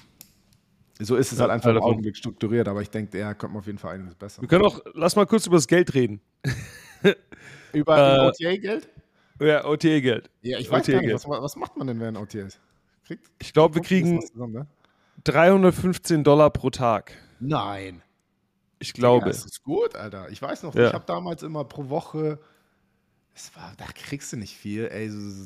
A: so ist es halt einfach im Augenblick strukturiert, aber ich denke, könnte man auf jeden Fall einiges besser.
B: Wir können auch, lass mal kurz über das Geld reden.
A: Über OTA-Geld?
B: Ja, OTA-Geld.
A: Ja, ich weiß gar nicht, was macht man denn während OTAs?
B: Ich glaube, wir kriegen $315 pro Tag.
A: Nein.
B: Ich glaube.
A: Ja, das ist gut, Alter. Ich weiß noch, ich habe damals immer pro Woche, da kriegst du nicht viel, ey, so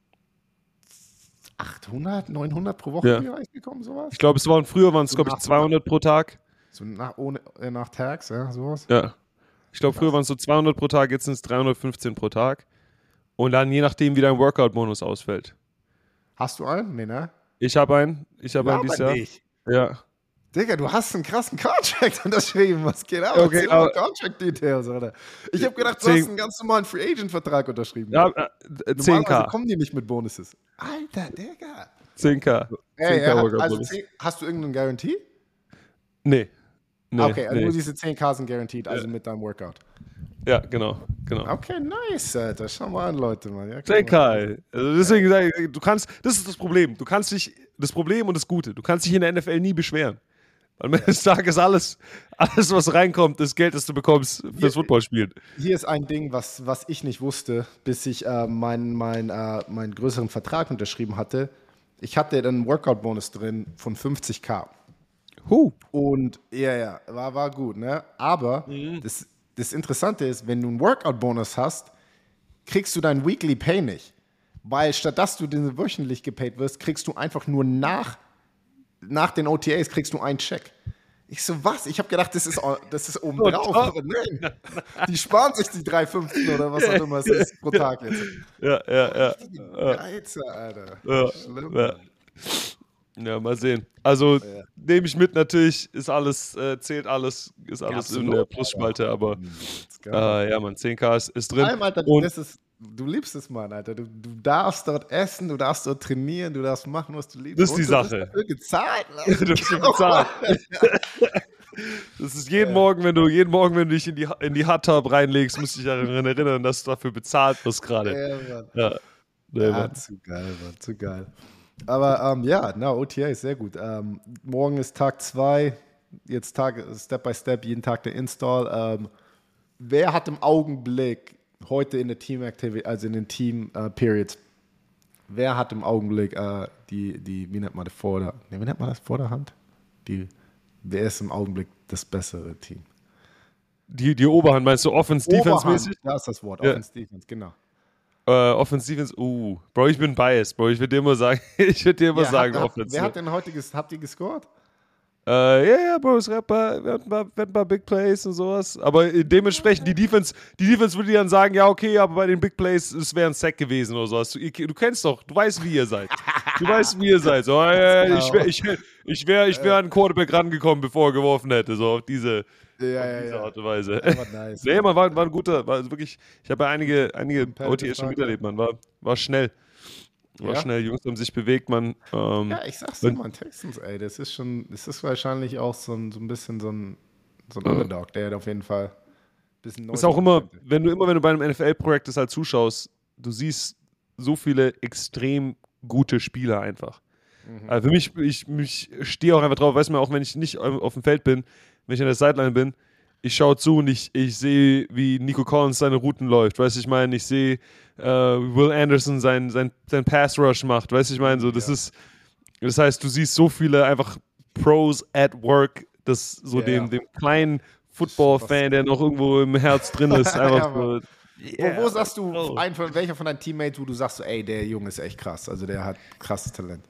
A: 800, 900 pro Woche gekommen, sowas.
B: Ich glaube, früher waren es, glaube ich, 200 pro Tag.
A: So nach Tags, sowas.
B: Ja. Ich glaube, früher waren es so 200 pro Tag, jetzt sind es 315 pro Tag. Und dann je nachdem, wie dein Workout-Bonus ausfällt.
A: Hast du einen? Nee, ne?
B: Ich habe einen. Ich habe einen dieses Jahr.
A: Nicht.
B: Ja.
A: Digga, du hast einen krassen Contract unterschrieben. Was geht ab?
B: Okay,
A: Contract-Details, oder? Ich habe gedacht, du hast einen ganz normalen Free-Agent-Vertrag unterschrieben.
B: Ja, 10K.
A: Kommen die nicht mit Bonuses. Alter, Digga.
B: 10K.
A: Hast du irgendeinen Guarantee?
B: Nee.
A: Okay, also nur diese 10K sind guaranteed, also mit deinem Workout.
B: Ja, genau.
A: Okay, nice, Alter. Schau mal an, Leute. Mann. Ja,
B: 10K. Also deswegen sage ich, das ist das Problem. Du kannst dich, das Problem und das Gute, du kannst dich in der NFL nie beschweren. Am Ende des Tages alles, was reinkommt, ist Geld, das du bekommst fürs Footballspielen.
A: Hier ist ein Ding, was ich nicht wusste, bis ich meinen größeren Vertrag unterschrieben hatte. Ich hatte dann einen Workout-Bonus drin von 50K. Und war gut, ne? Aber das Interessante ist, wenn du einen Workout-Bonus hast, kriegst du deinen Weekly Pay nicht. Weil statt dass du wöchentlich gepaid wirst, kriegst du einfach nur nach den OTAs kriegst du einen Check. Ich so, was? Ich habe gedacht, das ist oben drauf. Aber nein, die sparen sich die 3,15 oder was auch immer es ist pro Tag jetzt.
B: Ja.
A: Geizer, Alter. Schlimm.
B: Ja, mal sehen. Also nehme ich mit, natürlich ist alles, zählt alles, ist alles in der Plusspalte, aber ja, man, 10K ist drin.
A: Allem, Alter, du liebst es, Mann, Alter. Du darfst dort essen, du darfst dort trainieren, du darfst machen, was du liebst.
B: Das ist die Sache.
A: Du wirst dafür gezahlt.
B: Du wirst bezahlt. Das ist jeden Morgen, wenn du dich in die Hot Tub reinlegst, musst du dich daran erinnern, dass du dafür bezahlt wirst gerade.
A: Zu geil, Mann, zu geil. Aber OTA ist sehr gut. Morgen ist Tag 2, jetzt Step by Step, jeden Tag der Install. Wer hat im Augenblick heute in der Team-Activity, also in den Team-Periods, wer hat im Augenblick wie nennt man das, Vorderhand? Wer ist im Augenblick das bessere Team?
B: Die Oberhand, meinst du Offense-Defense-mäßig?
A: Das ist das Wort, Offense-Defense, genau.
B: Offense-Defense, Bro, ich bin biased, Bro, ich würde dir immer sagen, Offense.
A: Wer hat denn heute, habt ihr gescored?
B: Ja, Bro, es Rapper, wir hatten ein paar Big Plays und sowas. Aber dementsprechend, die Defense würde dir dann sagen, ja, okay, aber bei den Big Plays, es wäre ein Sack gewesen oder sowas. Du kennst doch, du weißt, wie ihr seid. Du weißt, wie ihr seid. So, ich wär an den Quarterback rangekommen, bevor er geworfen hätte, so auf diese Art und Weise.
A: War nice.
B: Nee, man, war ein guter, war wirklich, ich habe ja einige OTAs schon
A: Frage.
B: miterlebt, man, war schnell. War schnell, Jungs haben sich bewegt, man.
A: Ja, ich sag's dir, man, Texans, ey, das ist wahrscheinlich auch so ein bisschen so ein Underdog, der hat auf jeden Fall ein bisschen neu.
B: Ist auch immer, wenn du bei einem NFL-Projekt halt zuschaust, du siehst so viele extrem gute Spieler einfach. Also für mich, ich stehe auch einfach drauf, weiß man, auch wenn ich nicht auf dem Feld bin, wenn ich an der Sideline bin, ich schaue zu und ich sehe, wie Nico Collins seine Routen läuft, weißt du, ich meine, ich sehe Will Anderson sein Pass-Rush macht, weißt du, ich meine, so, das heißt, du siehst so viele einfach Pros at work, dass so dem kleinen Football-Fan, der noch irgendwo im Herz drin ist, einfach so.
A: Wo sagst du, welcher von deinen Teammates, wo du sagst, so, ey, der Junge ist echt krass, also der hat krasses Talent?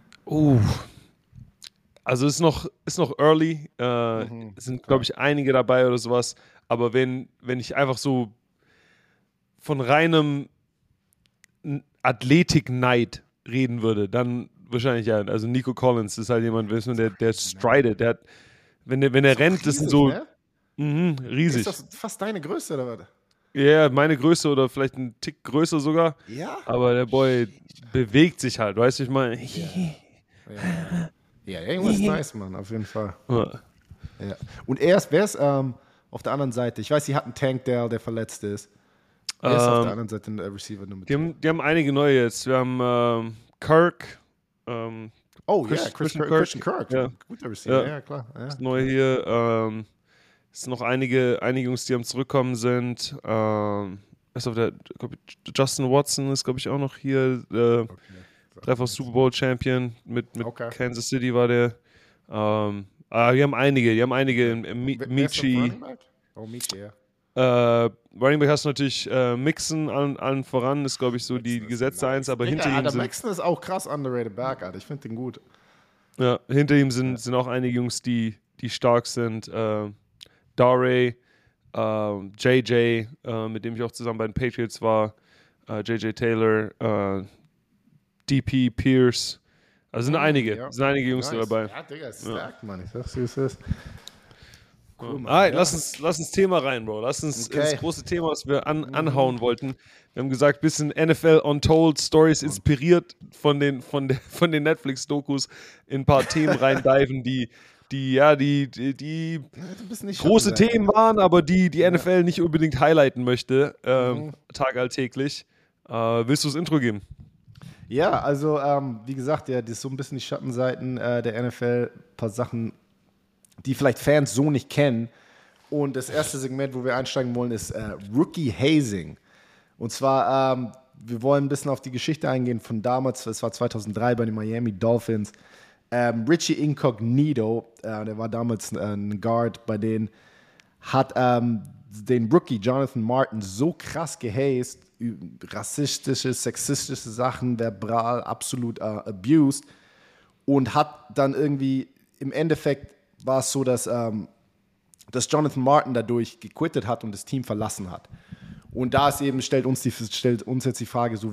B: Also ist noch early, es sind, glaube ich, einige dabei oder sowas, aber wenn ich einfach so von reinem Athletik-Neid reden würde, dann wahrscheinlich ja, also Nico Collins ist halt jemand, der stridet, der hat, wenn er rennt, das sind so riesig.
A: Ist das fast deine Größe oder was?
B: Ja, meine Größe oder vielleicht ein Tick größer sogar, aber der Boy bewegt sich halt, weißt du, ich meine.
A: Ja, der Junge ist nice, Mann, auf jeden Fall.
B: Ja.
A: Ja. Und wer ist auf der anderen Seite? Ich weiß, sie hatten Tank Dell, der verletzt ist. Wer ist auf der anderen Seite der Receiver Nummer 2?
B: Die haben einige neue jetzt. Wir haben Kirk.
A: Christian Kirk.
B: Ja.
A: Guter Receiver, ja klar. Ja.
B: Ist neu hier. Es sind noch einige Jungs, die am Zurückkommen sind. Justin Watson ist, glaube ich, auch noch hier. Dreifach Super Bowl Champion mit Kansas City war der. Die haben einige. Michi.
A: Michi, ja.
B: Running Back hast du natürlich Mixon allen voran, ist, glaube ich, so die gesetzte Eins, aber hinter ihm sind...
A: Mixon ist auch krass underrated back, Alter. Ich finde den gut.
B: Ja, hinter ihm sind auch einige Jungs, die stark sind. Dare, JJ, mit dem ich auch zusammen bei den Patriots war, JJ Taylor, DP Pierce. Also sind einige Jungs dabei.
A: Ja, Digga, ist stacked, Mann. Ich sag's, wie es ist.
B: Cool, lass uns Thema rein, Bro. Lass uns das große Thema, was wir anhauen wollten. Wir haben gesagt, bisschen NFL Untold Stories inspiriert von den Netflix-Dokus in ein paar Themen reindiven, die große Themen waren, aber die NFL nicht unbedingt highlighten möchte, alltäglich. Willst du das Intro geben?
A: Ja, also wie gesagt, das ist so ein bisschen die Schattenseiten der NFL, ein paar Sachen, die vielleicht Fans so nicht kennen. Und das erste Segment, wo wir einsteigen wollen, ist Rookie Hazing. Und zwar, wir wollen ein bisschen auf die Geschichte eingehen von damals, es war 2003 bei den Miami Dolphins. Richie Incognito, der war damals ein Guard bei denen, hat den Rookie Jonathan Martin so krass gehased, rassistische, sexistische Sachen, verbal absolut abused und hat dann irgendwie, im Endeffekt war es so, dass Jonathan Martin dadurch gequittet hat und das Team verlassen hat. Und da ist eben, stellt uns jetzt die Frage so,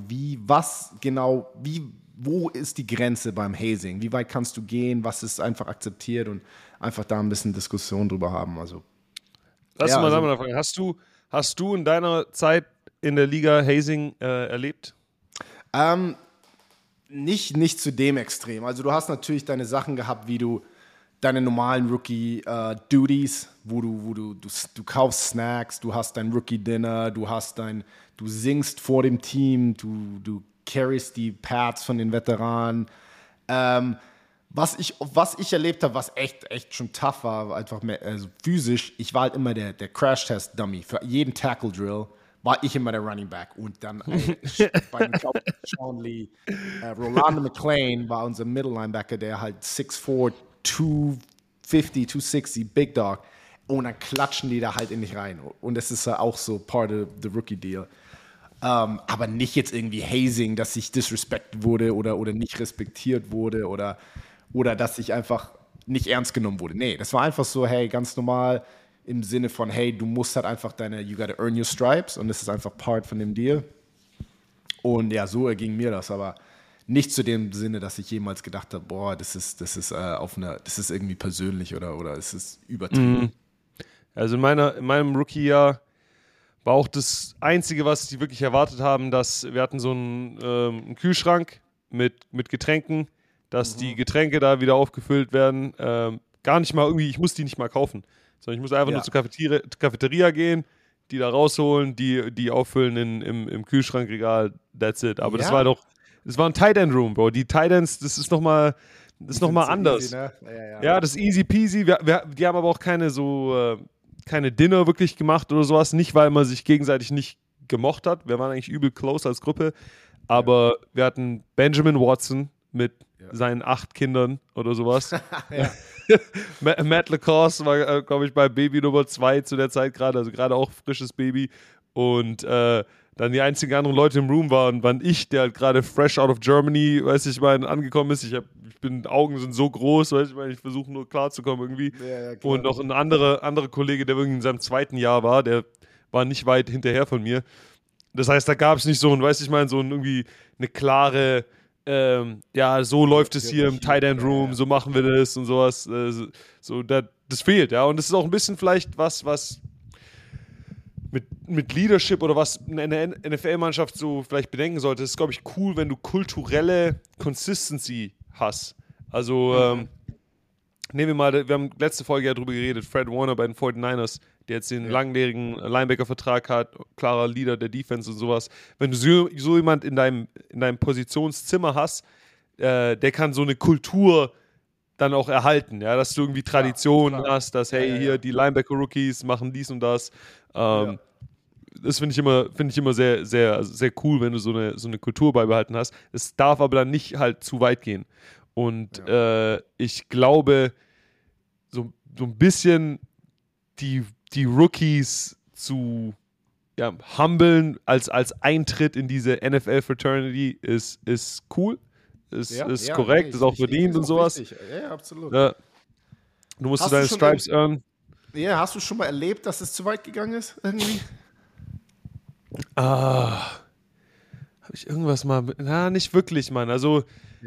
A: wo ist die Grenze beim Hazing? Wie weit kannst du gehen? Was ist einfach akzeptiert? Und einfach da ein bisschen Diskussion drüber haben. Also,
B: lass uns mal damit anfangen. Hast du in deiner Zeit in der Liga Hazing erlebt?
A: Nicht zu dem Extrem. Also du hast natürlich deine Sachen gehabt, wie du deine normalen Rookie-Duties, wo du kaufst Snacks, du hast dein Rookie-Dinner, du singst vor dem Team, du carryst die Pads von den Veteranen. Was ich erlebt habe, was echt schon tough war, einfach mehr, also physisch, ich war halt immer der Crash-Test-Dummy. Für jeden Tackle-Drill war ich immer der Running Back. Und dann bei Sean Lee, Rolando McClain war unser Middle-Linebacker, der halt 6'4", 250, 260, Big Dog. Und dann klatschen die da halt in dich rein. Und das ist auch so part of the Rookie-Deal. Aber nicht jetzt irgendwie Hazing, dass ich disrespected wurde oder nicht respektiert wurde oder dass ich einfach nicht ernst genommen wurde. Nee, das war einfach so, hey, ganz normal im Sinne von, hey, du musst halt einfach you gotta earn your stripes und das ist einfach Part von dem Deal. Und ja, so erging mir das, aber nicht zu dem Sinne, dass ich jemals gedacht habe, boah, das ist irgendwie persönlich oder es ist übertrieben.
B: Also in meinem Rookie-Jahr war auch das Einzige, was die wirklich erwartet haben, dass wir hatten so einen Kühlschrank mit Getränken, dass die Getränke da wieder aufgefüllt werden. Gar nicht mal irgendwie, ich muss die nicht mal kaufen, sondern ich muss einfach nur zur Cafeteria gehen, die da rausholen, die auffüllen im Kühlschrankregal, that's it. Aber das war ein Tight End Room, Bro. Die Tight Ends, das ist nochmal anders.
A: Easy, ne?
B: Ja, das ist easy peasy. Die haben aber auch keine Dinner wirklich gemacht oder sowas. Nicht, weil man sich gegenseitig nicht gemocht hat. Wir waren eigentlich übel close als Gruppe. Aber wir hatten Benjamin Watson mit seinen 8 Kindern oder sowas. Matt LaCoste war, glaube ich, bei Baby Nummer 2 zu der Zeit gerade. Also gerade auch frisches Baby. Und dann die einzigen anderen Leute im Room waren ich, der halt gerade fresh out of Germany, angekommen ist. Augen sind so groß, ich versuche nur klarzukommen irgendwie. Ja, und noch ein anderer Kollege, der irgendwie in seinem 2. Jahr war, der war nicht weit hinterher von mir. Das heißt, da gab es nicht so irgendwie eine klare, so läuft es hier im Tight End Room, so machen wir das und sowas. Das fehlt, ja. Und das ist auch ein bisschen vielleicht was mit Leadership oder was eine NFL-Mannschaft so vielleicht bedenken sollte. Es ist, glaube ich, cool, wenn du kulturelle Consistency hast. Also, nehmen wir mal, wir haben letzte Folge ja drüber geredet, Fred Warner bei den 49ers, der jetzt den langjährigen Linebacker-Vertrag hat, klarer Leader der Defense und sowas. Wenn du so jemand in deinem Positionszimmer hast, der kann so eine Kultur dann auch erhalten, ja, dass du irgendwie Traditionen hast, dass, hier die Linebacker-Rookies machen dies und das. Das finde ich immer sehr, sehr, sehr cool, wenn du so eine Kultur beibehalten hast. Es darf aber dann nicht halt zu weit gehen. Und ich glaube, so ein bisschen die Rookies zu humbeln als Eintritt in diese NFL-Fraternity ist cool. Ist korrekt, ist auch verdient und sowas.
A: Ja, absolut.
B: Ja. Du musst deine Stripes earnen.
A: Ja, hast du schon mal erlebt, dass es zu weit gegangen ist, irgendwie?
B: Habe ich irgendwas mal... Na, nicht wirklich, Mann. Also,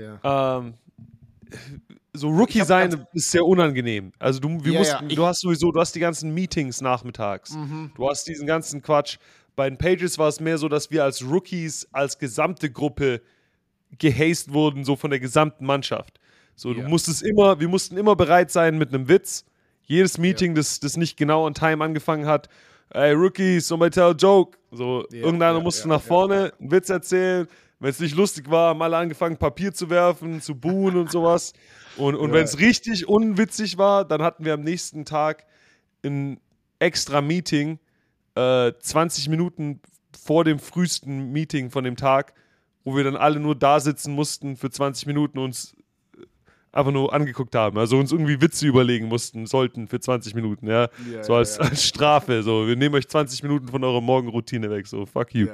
B: so Rookie sein ist sehr unangenehm. Also, du hast die ganzen Meetings nachmittags. Du hast diesen ganzen Quatsch. Bei den Patriots war es mehr so, dass wir als Rookies, als gesamte Gruppe gehased wurden, so von der gesamten Mannschaft. So, wir mussten immer bereit sein mit einem Witz. Jedes Meeting, das nicht genau on time angefangen hat, hey, Rookies, somebody tell a joke. So, irgendeiner musste nach vorne einen Witz erzählen. Wenn es nicht lustig war, haben alle angefangen, Papier zu werfen, zu buhen und sowas. Und wenn es richtig unwitzig war, dann hatten wir am nächsten Tag ein extra Meeting, 20 Minuten vor dem frühesten Meeting von dem Tag, wo wir dann alle nur da sitzen mussten für 20 Minuten und uns einfach nur angeguckt haben, also uns irgendwie Witze überlegen sollten für 20 Minuten, als Strafe, so, wir nehmen euch 20 Minuten von eurer Morgenroutine weg, so, fuck you.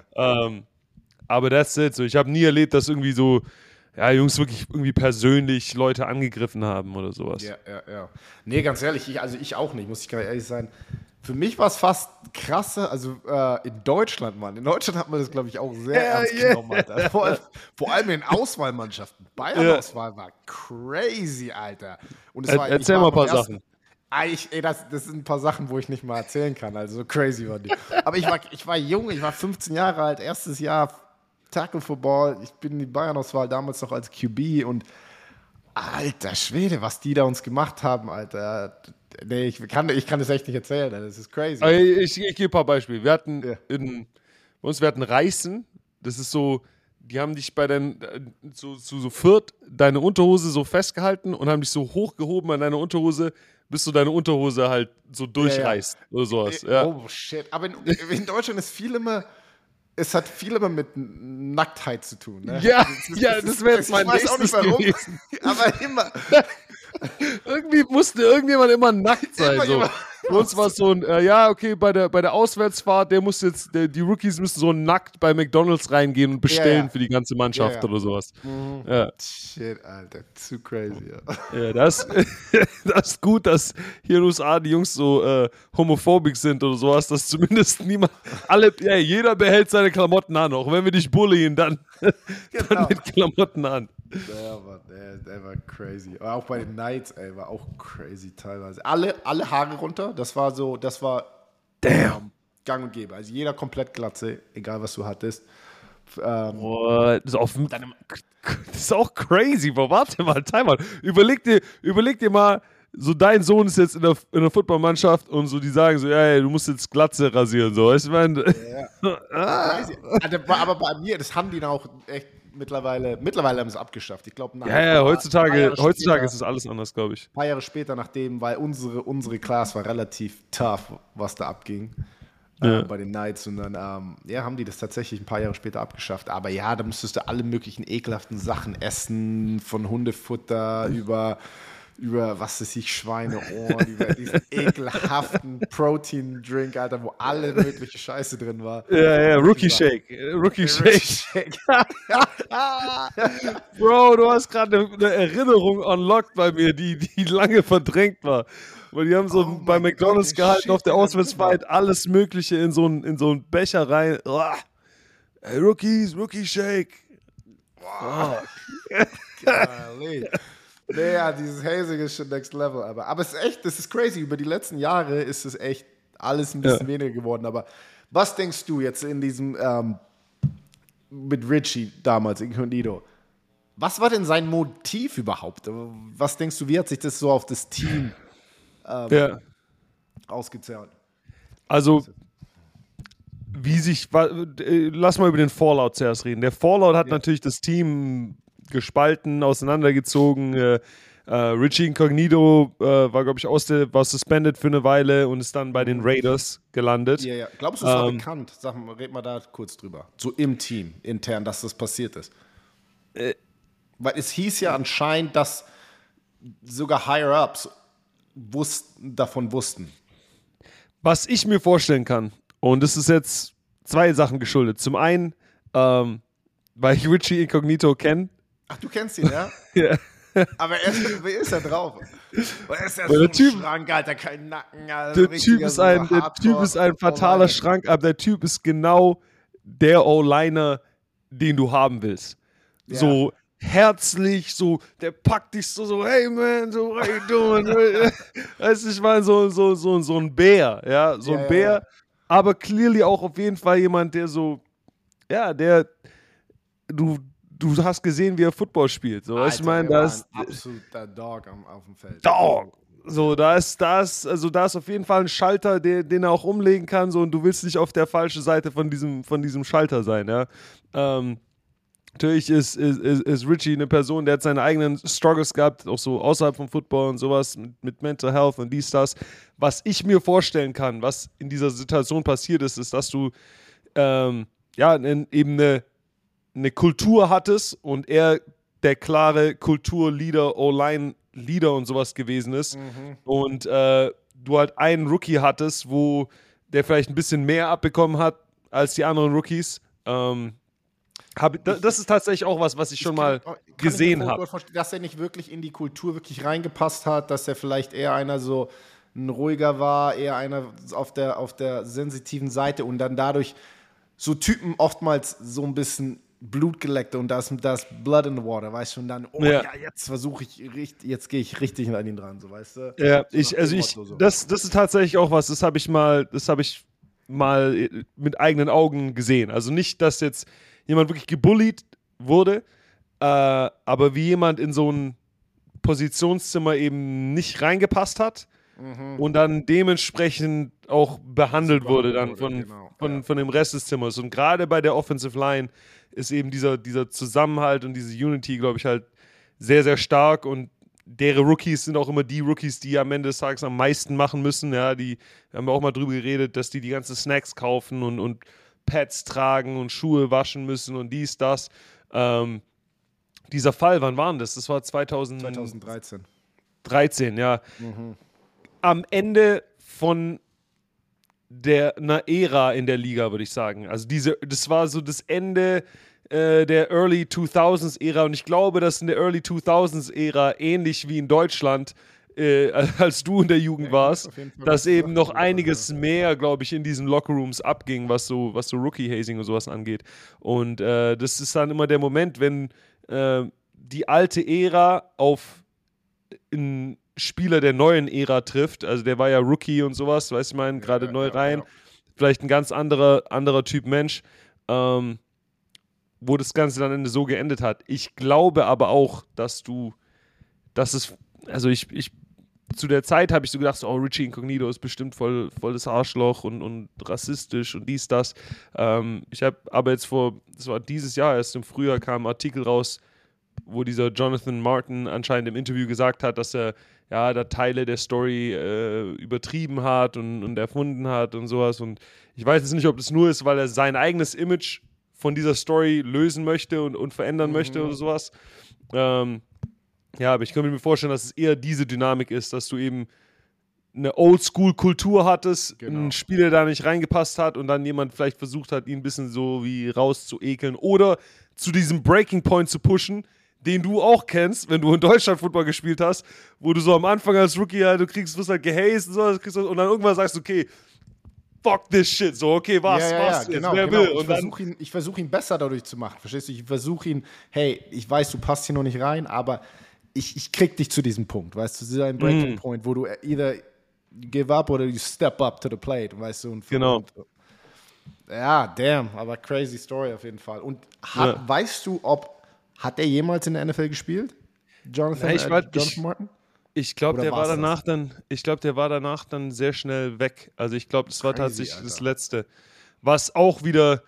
B: Aber that's it, so, ich habe nie erlebt, dass irgendwie so, Jungs wirklich irgendwie persönlich Leute angegriffen haben oder sowas.
A: Ja. Nee, ganz ehrlich, ich auch nicht, muss ich ganz ehrlich sein. Für mich war es fast krasser, also in Deutschland, Mann. In Deutschland hat man das, glaube ich, auch sehr ernst genommen, Alter. Vor allem in Auswahlmannschaften. Bayern-Auswahl war crazy, Alter. Und
B: erzähl mal ein paar Sachen.
A: Das sind ein paar Sachen, wo ich nicht mal erzählen kann, also so crazy war die. Aber ich war jung, ich war 15 Jahre alt, erstes Jahr Tackle Football. Ich bin in die Bayern-Auswahl damals noch als QB und alter Schwede, was die da uns gemacht haben, Alter. Nee, ich kann das echt nicht erzählen, das ist crazy.
B: Ich gebe ein paar Beispiele. Wir hatten Reißen, das ist so, die haben dich bei so viert deine Unterhose so festgehalten und haben dich so hochgehoben an deine Unterhose, bis du deine Unterhose halt so durchreißt oder sowas.
A: Oh shit, aber in Deutschland ist es hat viel immer mit Nacktheit zu tun. Ne?
B: Das wäre jetzt mein nächstes gewesen.
A: Aber immer...
B: Irgendwie musste irgendjemand immer nackt sein. So. Bei uns war es so ein, okay, bei der Auswärtsfahrt, die Rookies müssen so nackt bei McDonalds reingehen und bestellen für die ganze Mannschaft oder sowas. Ja.
A: Shit, Alter, zu crazy.
B: Ja, das ist gut, dass hier in den USA die Jungs so homophobisch sind oder sowas, dass zumindest jeder behält seine Klamotten an, auch wenn wir dich bullien, dann mit Klamotten an.
A: Ja, Mann, der war crazy. Aber auch bei den Knights, war auch crazy teilweise. Alle Haare runter, das war gang und gäbe. Also jeder komplett Glatze, egal was du hattest.
B: Das ist auch crazy, aber warte mal, mal. Überleg dir mal, so dein Sohn ist jetzt in der Footballmannschaft und so, die sagen so, ja, du musst jetzt Glatze rasieren, so, weißt du,
A: crazy. Aber bei mir, das haben die dann auch echt mittlerweile haben sie es abgeschafft. Ich glaube,
B: heutzutage ist es alles anders, glaube ich.
A: Ein paar Jahre später, weil unsere Class war relativ tough, was da abging. Bei den Knights und dann haben die das tatsächlich ein paar Jahre später abgeschafft. Aber ja, da musstest du alle möglichen ekelhaften Sachen essen, von Hundefutter über was weiß ich, Schweineohren, über diesen ekelhaften Protein-Drink, Alter, wo alle mögliche Scheiße drin war.
B: Ja, Rookie Shake. Bro, du hast gerade eine Erinnerung unlocked bei mir, die lange verdränkt war. Weil die haben bei McDonalds gehalten auf der Auswärtsfahrt alles Mögliche in so einen Becher rein. Hey, Rookie Shake.
A: Wow. Naja, dieses Hazing ist schon next level. Aber es ist echt, das ist crazy. Über die letzten Jahre ist es echt alles ein bisschen weniger geworden. Aber was denkst du jetzt in diesem, mit Richie damals, Incognito? Was war denn sein Motiv überhaupt? Was denkst du, wie hat sich das so auf das Team ausgezahlt?
B: Also, lass mal über den Fallout zuerst reden. Der Fallout hat natürlich das Team gespalten, auseinandergezogen. Richie Incognito war, glaube ich, war suspended für eine Weile und ist dann bei den Raiders gelandet.
A: Ja. Glaubst du, es war bekannt? Red mal da kurz drüber. So im Team, intern, dass das passiert ist. Weil es hieß ja anscheinend, dass sogar Higher-Ups davon wussten.
B: Was ich mir vorstellen kann, und das ist jetzt 2 Sachen geschuldet. Zum einen, weil ich Richie Incognito kenne.
A: Ach, du kennst ihn, ja?
B: Ja.
A: Aber wie ist er drauf? Er ist ja so ein Schrank, Alter, kein Nacken. Alter,
B: der Typ ist ein fataler Schrank, aber der Typ ist genau der O-Liner, den du haben willst. Ja. So herzlich, so, der packt dich so, hey man, so, what you doing? Weißt du, ich meine, so ein Bär, ja, ein Bär, aber clearly auch auf jeden Fall jemand, der so, du hast gesehen, wie er Football spielt. So, Alter, ich meine, da ist
A: ein absoluter Dog auf dem Feld.
B: Dog! So, da ist auf jeden Fall ein Schalter, den er auch umlegen kann, so, und du willst nicht auf der falschen Seite von diesem Schalter sein, ja. Natürlich ist Richie eine Person, der hat seine eigenen Struggles gehabt, auch so außerhalb vom Football und sowas, mit Mental Health und das. Was ich mir vorstellen kann, was in dieser Situation passiert ist, dass du eben eine Kultur hattest und er der klare Kulturleader, O-Line-Leader und sowas gewesen ist. Und du halt einen Rookie hattest, der vielleicht ein bisschen mehr abbekommen hat als die anderen Rookies. Das ist tatsächlich auch was ich schon mal gesehen habe.
A: Dass er nicht wirklich in die Kultur wirklich reingepasst hat, dass er vielleicht eher einer so ein ruhiger war, eher einer auf der sensitiven Seite und dann dadurch so Typen oftmals so ein bisschen Blut geleckt und das Blood in the Water, weißt du, und dann, jetzt gehe ich richtig an ihn dran, so, weißt du?
B: Ja, das ist tatsächlich auch was, das habe ich mal mit eigenen Augen gesehen. Also nicht, dass jetzt jemand wirklich gebullied wurde, aber wie jemand in so ein Positionszimmer eben nicht reingepasst hat und dann dementsprechend auch behandelt wurde dann von dem Rest des Zimmers. Und gerade bei der Offensive Line ist eben dieser Zusammenhalt und diese Unity, glaube ich, halt sehr, sehr stark. Und deren Rookies sind auch immer die Rookies, die am Ende des Tages am meisten machen müssen. Ja, wir haben auch mal drüber geredet, dass die ganzen Snacks kaufen und Pads tragen und Schuhe waschen müssen und das. Dieser Fall, wann war das? Das war 2013. 13, ja. Am Ende von einer Ära in der Liga, würde ich sagen. Also das war so das Ende der Early 2000s-Ära und ich glaube, dass in der Early 2000s-Ära, ähnlich wie in Deutschland, als du in der Jugend warst, dass eben noch einiges mehr, glaube ich, in diesen Lockerrooms abging, was so Rookie-Hazing und sowas angeht. Und das ist dann immer der Moment, wenn die alte Ära auf einen Spieler der neuen Ära trifft, also der war ja Rookie und sowas, weißt du, ich meine, gerade neu rein, vielleicht ein ganz anderer Typ Mensch, wo das Ganze dann am Ende so geendet hat. Ich glaube aber auch, zu der Zeit habe ich so gedacht, oh, Richie Incognito ist bestimmt voll das Arschloch und rassistisch und dies, das. Ich habe aber jetzt das war dieses Jahr, erst im Frühjahr kam ein Artikel raus, wo dieser Jonathan Martin anscheinend im Interview gesagt hat, dass er da Teile der Story übertrieben hat und erfunden hat und sowas. Und ich weiß jetzt nicht, ob das nur ist, weil er sein eigenes Image von dieser Story lösen möchte und verändern möchte oder sowas. Aber ich könnte mir vorstellen, dass es eher diese Dynamik ist, dass du eben eine Oldschool-Kultur hattest, ein Spieler da nicht reingepasst hat und dann jemand vielleicht versucht hat, ihn ein bisschen so wie rauszuekeln oder zu diesem Breaking Point zu pushen, den du auch kennst, wenn du in Deutschland Football gespielt hast, wo du so am Anfang als Rookie wirst halt gehazed und so, und dann irgendwann sagst du, okay, fuck this shit, so, okay, was,
A: genau,
B: wer
A: genau.
B: will?
A: Ich versuche ihn besser dadurch zu machen, verstehst du? Ich versuche ihn, hey, ich weiß, du passt hier noch nicht rein, aber ich krieg dich zu diesem Punkt, weißt du, zu diesem Breaking Point, wo du either give up oder you step up to the plate, weißt du? Ja, damn, aber crazy Story auf jeden Fall. Und weißt du, hat er jemals in der NFL gespielt? Jonathan Martin?
B: Ich glaube, der war danach dann sehr schnell weg. Also ich glaube, das war tatsächlich das Letzte. Was auch wieder,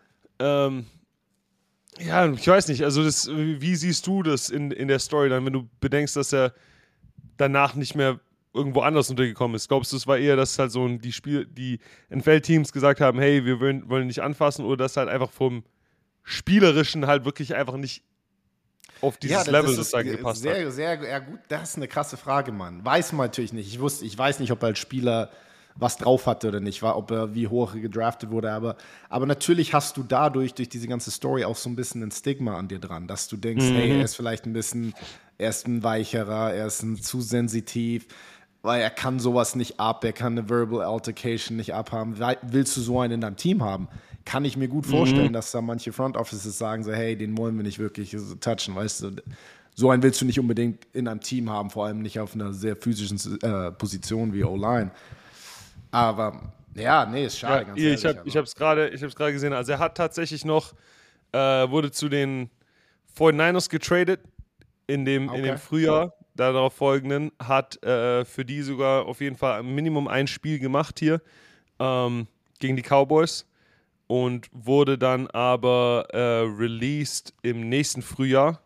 B: ich weiß nicht, also wie siehst du das in der Story dann, wenn du bedenkst, dass er danach nicht mehr irgendwo anders untergekommen ist? Glaubst du, es war eher, dass halt so die NFL-Teams gesagt haben, hey, wir wollen nicht anfassen, oder dass halt einfach vom Spielerischen halt wirklich einfach nicht auf dieses Level sozusagen gepasst hat?
A: Sehr, sehr gut. Das ist eine krasse Frage, Mann. Weiß man natürlich nicht. Ich weiß nicht, ob er als Spieler was drauf hatte oder nicht, ob er wie hoch gedraftet wurde, aber natürlich hast du durch diese ganze Story auch so ein bisschen ein Stigma an dir dran, dass du denkst, hey, er ist vielleicht er ist ein Weicherer, er ist zu sensitiv, weil er kann sowas nicht ab, er kann eine Verbal Altercation nicht abhaben. Willst du so einen in deinem Team haben? Kann ich mir gut vorstellen, dass da manche Front Offices sagen so, hey, den wollen wir nicht wirklich touchen, weißt du. So einen willst du nicht unbedingt in einem Team haben, vor allem nicht auf einer sehr physischen Position wie O-Line. Aber ist schade.
B: Ja, ich habe es gerade gesehen. Also er hat tatsächlich noch, wurde zu den 49ers getradet in dem Frühjahr, darauf folgenden, hat für die sogar auf jeden Fall Minimum ein Spiel gemacht hier gegen die Cowboys und wurde dann aber released im nächsten Frühjahr.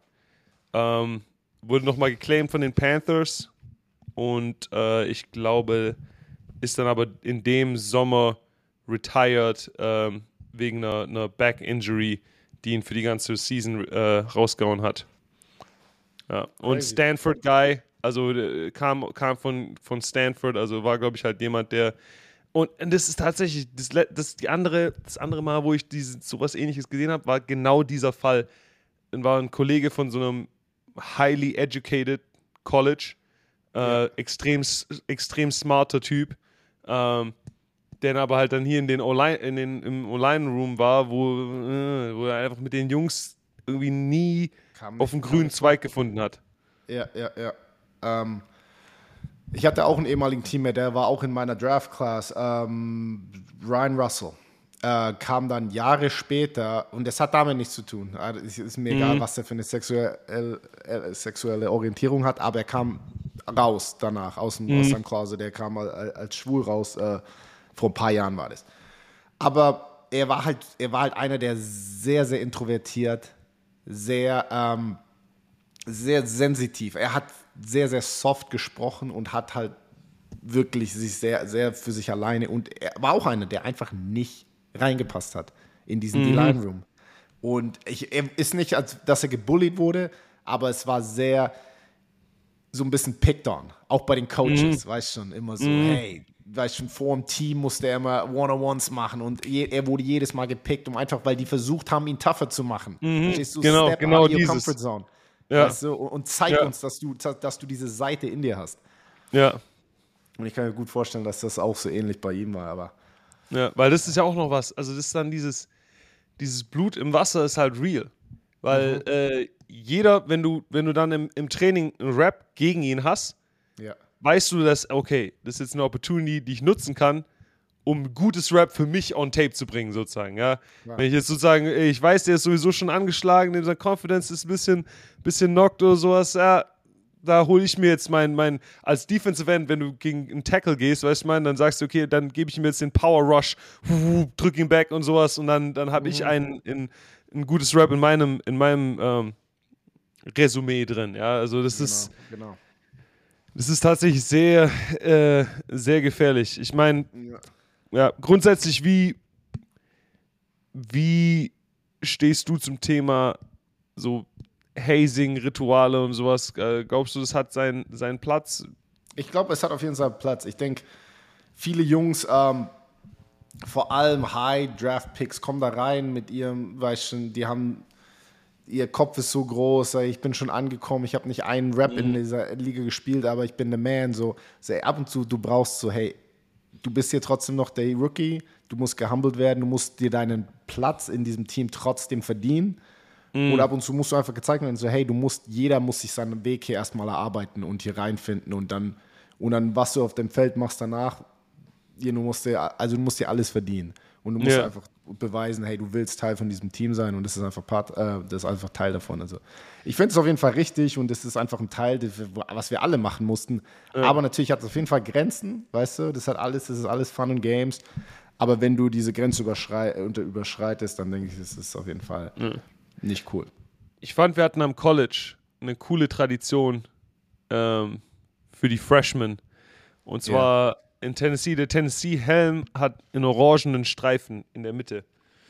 B: Wurde nochmal geclaimed von den Panthers und ich glaube, ist dann aber in dem Sommer retired wegen einer Back-Injury, die ihn für die ganze Season rausgehauen hat. Ja. Und Stanford Guy, also kam von Stanford, also war, glaube ich, halt jemand, der. Und das ist tatsächlich das andere Mal, wo ich sowas Ähnliches gesehen habe, war genau dieser Fall. Dann war ein Kollege von so einem highly educated College, extrem smarter Typ, der aber halt dann hier im O-Line-Room war, wo er einfach mit den Jungs irgendwie nie auf den grünen Zweig gefunden hat.
A: Ja. Ich hatte auch einen ehemaligen Teammate, der war auch in meiner Draft-Class, Ryan Russell. Kam dann Jahre später, und das hat damit nichts zu tun. Es ist mir egal, was er für eine sexuelle Orientierung hat, aber er kam raus danach, aus seinem Closet. Der kam als schwul raus, vor ein paar Jahren war das. Aber er war halt einer, der sehr, sehr introvertiert, sehr, sehr sensitiv. Er hat sehr, sehr soft gesprochen und hat halt wirklich sich sehr, sehr für sich alleine, und er war auch einer, der einfach nicht reingepasst hat in diesen D-Line-Room. Und er ist nicht, dass er gebullied wurde, aber es war sehr so ein bisschen picked on, auch bei den Coaches, weißt schon, immer so, hey, weißt schon, vor dem Team musste er immer One-on-Ones machen und er wurde jedes Mal gepickt, weil die versucht haben, ihn tougher zu machen. Verstehst du?
B: Genau,
A: Step
B: genau
A: out of your
B: dieses.
A: comfort zone.
B: Ja.
A: Weißt du? Und zeig uns, dass du diese Seite in dir hast.
B: Ja.
A: Und ich kann mir gut vorstellen, dass das auch so ähnlich bei ihm war, aber.
B: Ja, weil das ist ja auch noch was. Also das ist dann dieses Blut im Wasser ist halt real. Weil jeder, wenn du dann im Training einen Rap gegen ihn hast, weißt du, dass, okay, das ist jetzt eine Opportunity, die ich nutzen kann, um gutes Rap für mich on Tape zu bringen, sozusagen. Ja? Wenn ich jetzt sozusagen, ich weiß, der ist sowieso schon angeschlagen, seine Confidence ist ein bisschen knocked oder sowas, ja, da hole ich mir jetzt als Defensive End, wenn du gegen einen Tackle gehst, weißt du, dann sagst du, okay, dann gebe ich ihm jetzt den Power Rush, drück ihn back und sowas und dann habe ich ein gutes Rap in meinem Resümee drin, ja, also das ist das ist tatsächlich sehr, sehr gefährlich. Ich meine, ja, grundsätzlich, wie stehst du zum Thema so Hazing, Rituale und sowas? Glaubst du, das hat seinen Platz?
A: Ich glaube, es hat auf jeden Fall Platz. Ich denke, viele Jungs, vor allem High-Draft-Picks, kommen da rein mit ihrem, weißt du, ihr Kopf ist so groß, ich bin schon angekommen, ich habe nicht einen Rap in dieser Liga gespielt, aber ich bin der Man. So, ab und zu, du brauchst so, hey, du bist hier trotzdem noch der Rookie, du musst gehumbelt werden, du musst dir deinen Platz in diesem Team trotzdem verdienen. Und ab und zu musst du einfach gezeigt werden, so, hey, jeder muss sich seinen Weg hier erstmal erarbeiten und hier reinfinden und dann, was du auf dem Feld machst danach, du musst dir alles verdienen. Und du musst einfach beweisen, hey, du willst Teil von diesem Team sein und das ist einfach das ist einfach Teil davon. Also ich finde es auf jeden Fall richtig und es ist einfach ein Teil, was wir alle machen mussten. Ja. Aber natürlich hat es auf jeden Fall Grenzen, weißt du, das ist alles Fun und Games. Aber wenn du diese Grenze überschreitest, dann denke ich, das ist auf jeden Fall nicht cool.
B: Ich fand, wir hatten am College eine coole Tradition für die Freshmen. Und zwar in Tennessee, der Tennessee-Helm hat einen orangenen Streifen in der Mitte.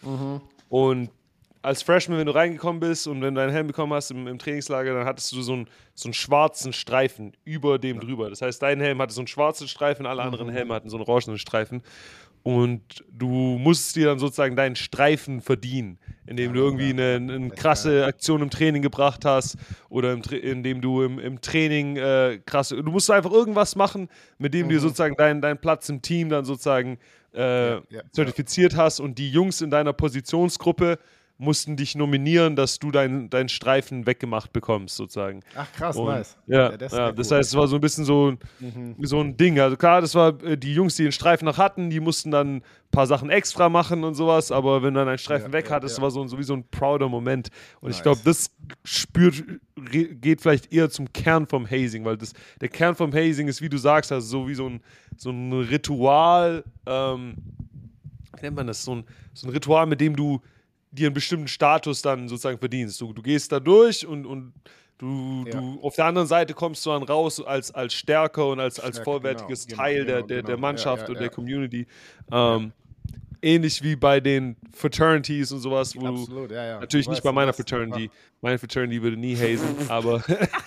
B: Und als Freshman, wenn du reingekommen bist und wenn du deinen Helm bekommen hast im Trainingslager, dann hattest du so einen schwarzen Streifen über dem drüber. Das heißt, dein Helm hatte so einen schwarzen Streifen, alle anderen Helme hatten so einen orangenen Streifen. Und du musst dir dann sozusagen deinen Streifen verdienen, indem du irgendwie eine krasse Aktion im Training gebracht hast oder indem du im Training du musst einfach irgendwas machen, mit dem du sozusagen deinen Platz im Team dann sozusagen zertifiziert hast und die Jungs in deiner Positionsgruppe mussten dich nominieren, dass du deinen Streifen weggemacht bekommst, sozusagen.
A: Ach krass, nice.
B: Das heißt, es war so ein bisschen so ein Ding. Also klar, das war die Jungs, die den Streifen noch hatten, die mussten dann ein paar Sachen extra machen und sowas, aber wenn du dann einen Streifen weg hattest, war sowieso ein prouder Moment. Und ich glaube, das geht vielleicht eher zum Kern vom Hazing, weil der Kern vom Hazing ist, wie du sagst, also so wie so ein Ritual, wie nennt man das? So ein Ritual, mit dem du dir einen bestimmten Status dann sozusagen verdienst. Du gehst da durch und du auf der anderen Seite kommst du dann raus als stärker und als vollwertiges Teil der Mannschaft und der Community. Ähnlich wie bei den Fraternities und sowas, wo
A: absolut,
B: natürlich nicht bei meiner Fraternity. Meine Fraternity würde nie hazen, aber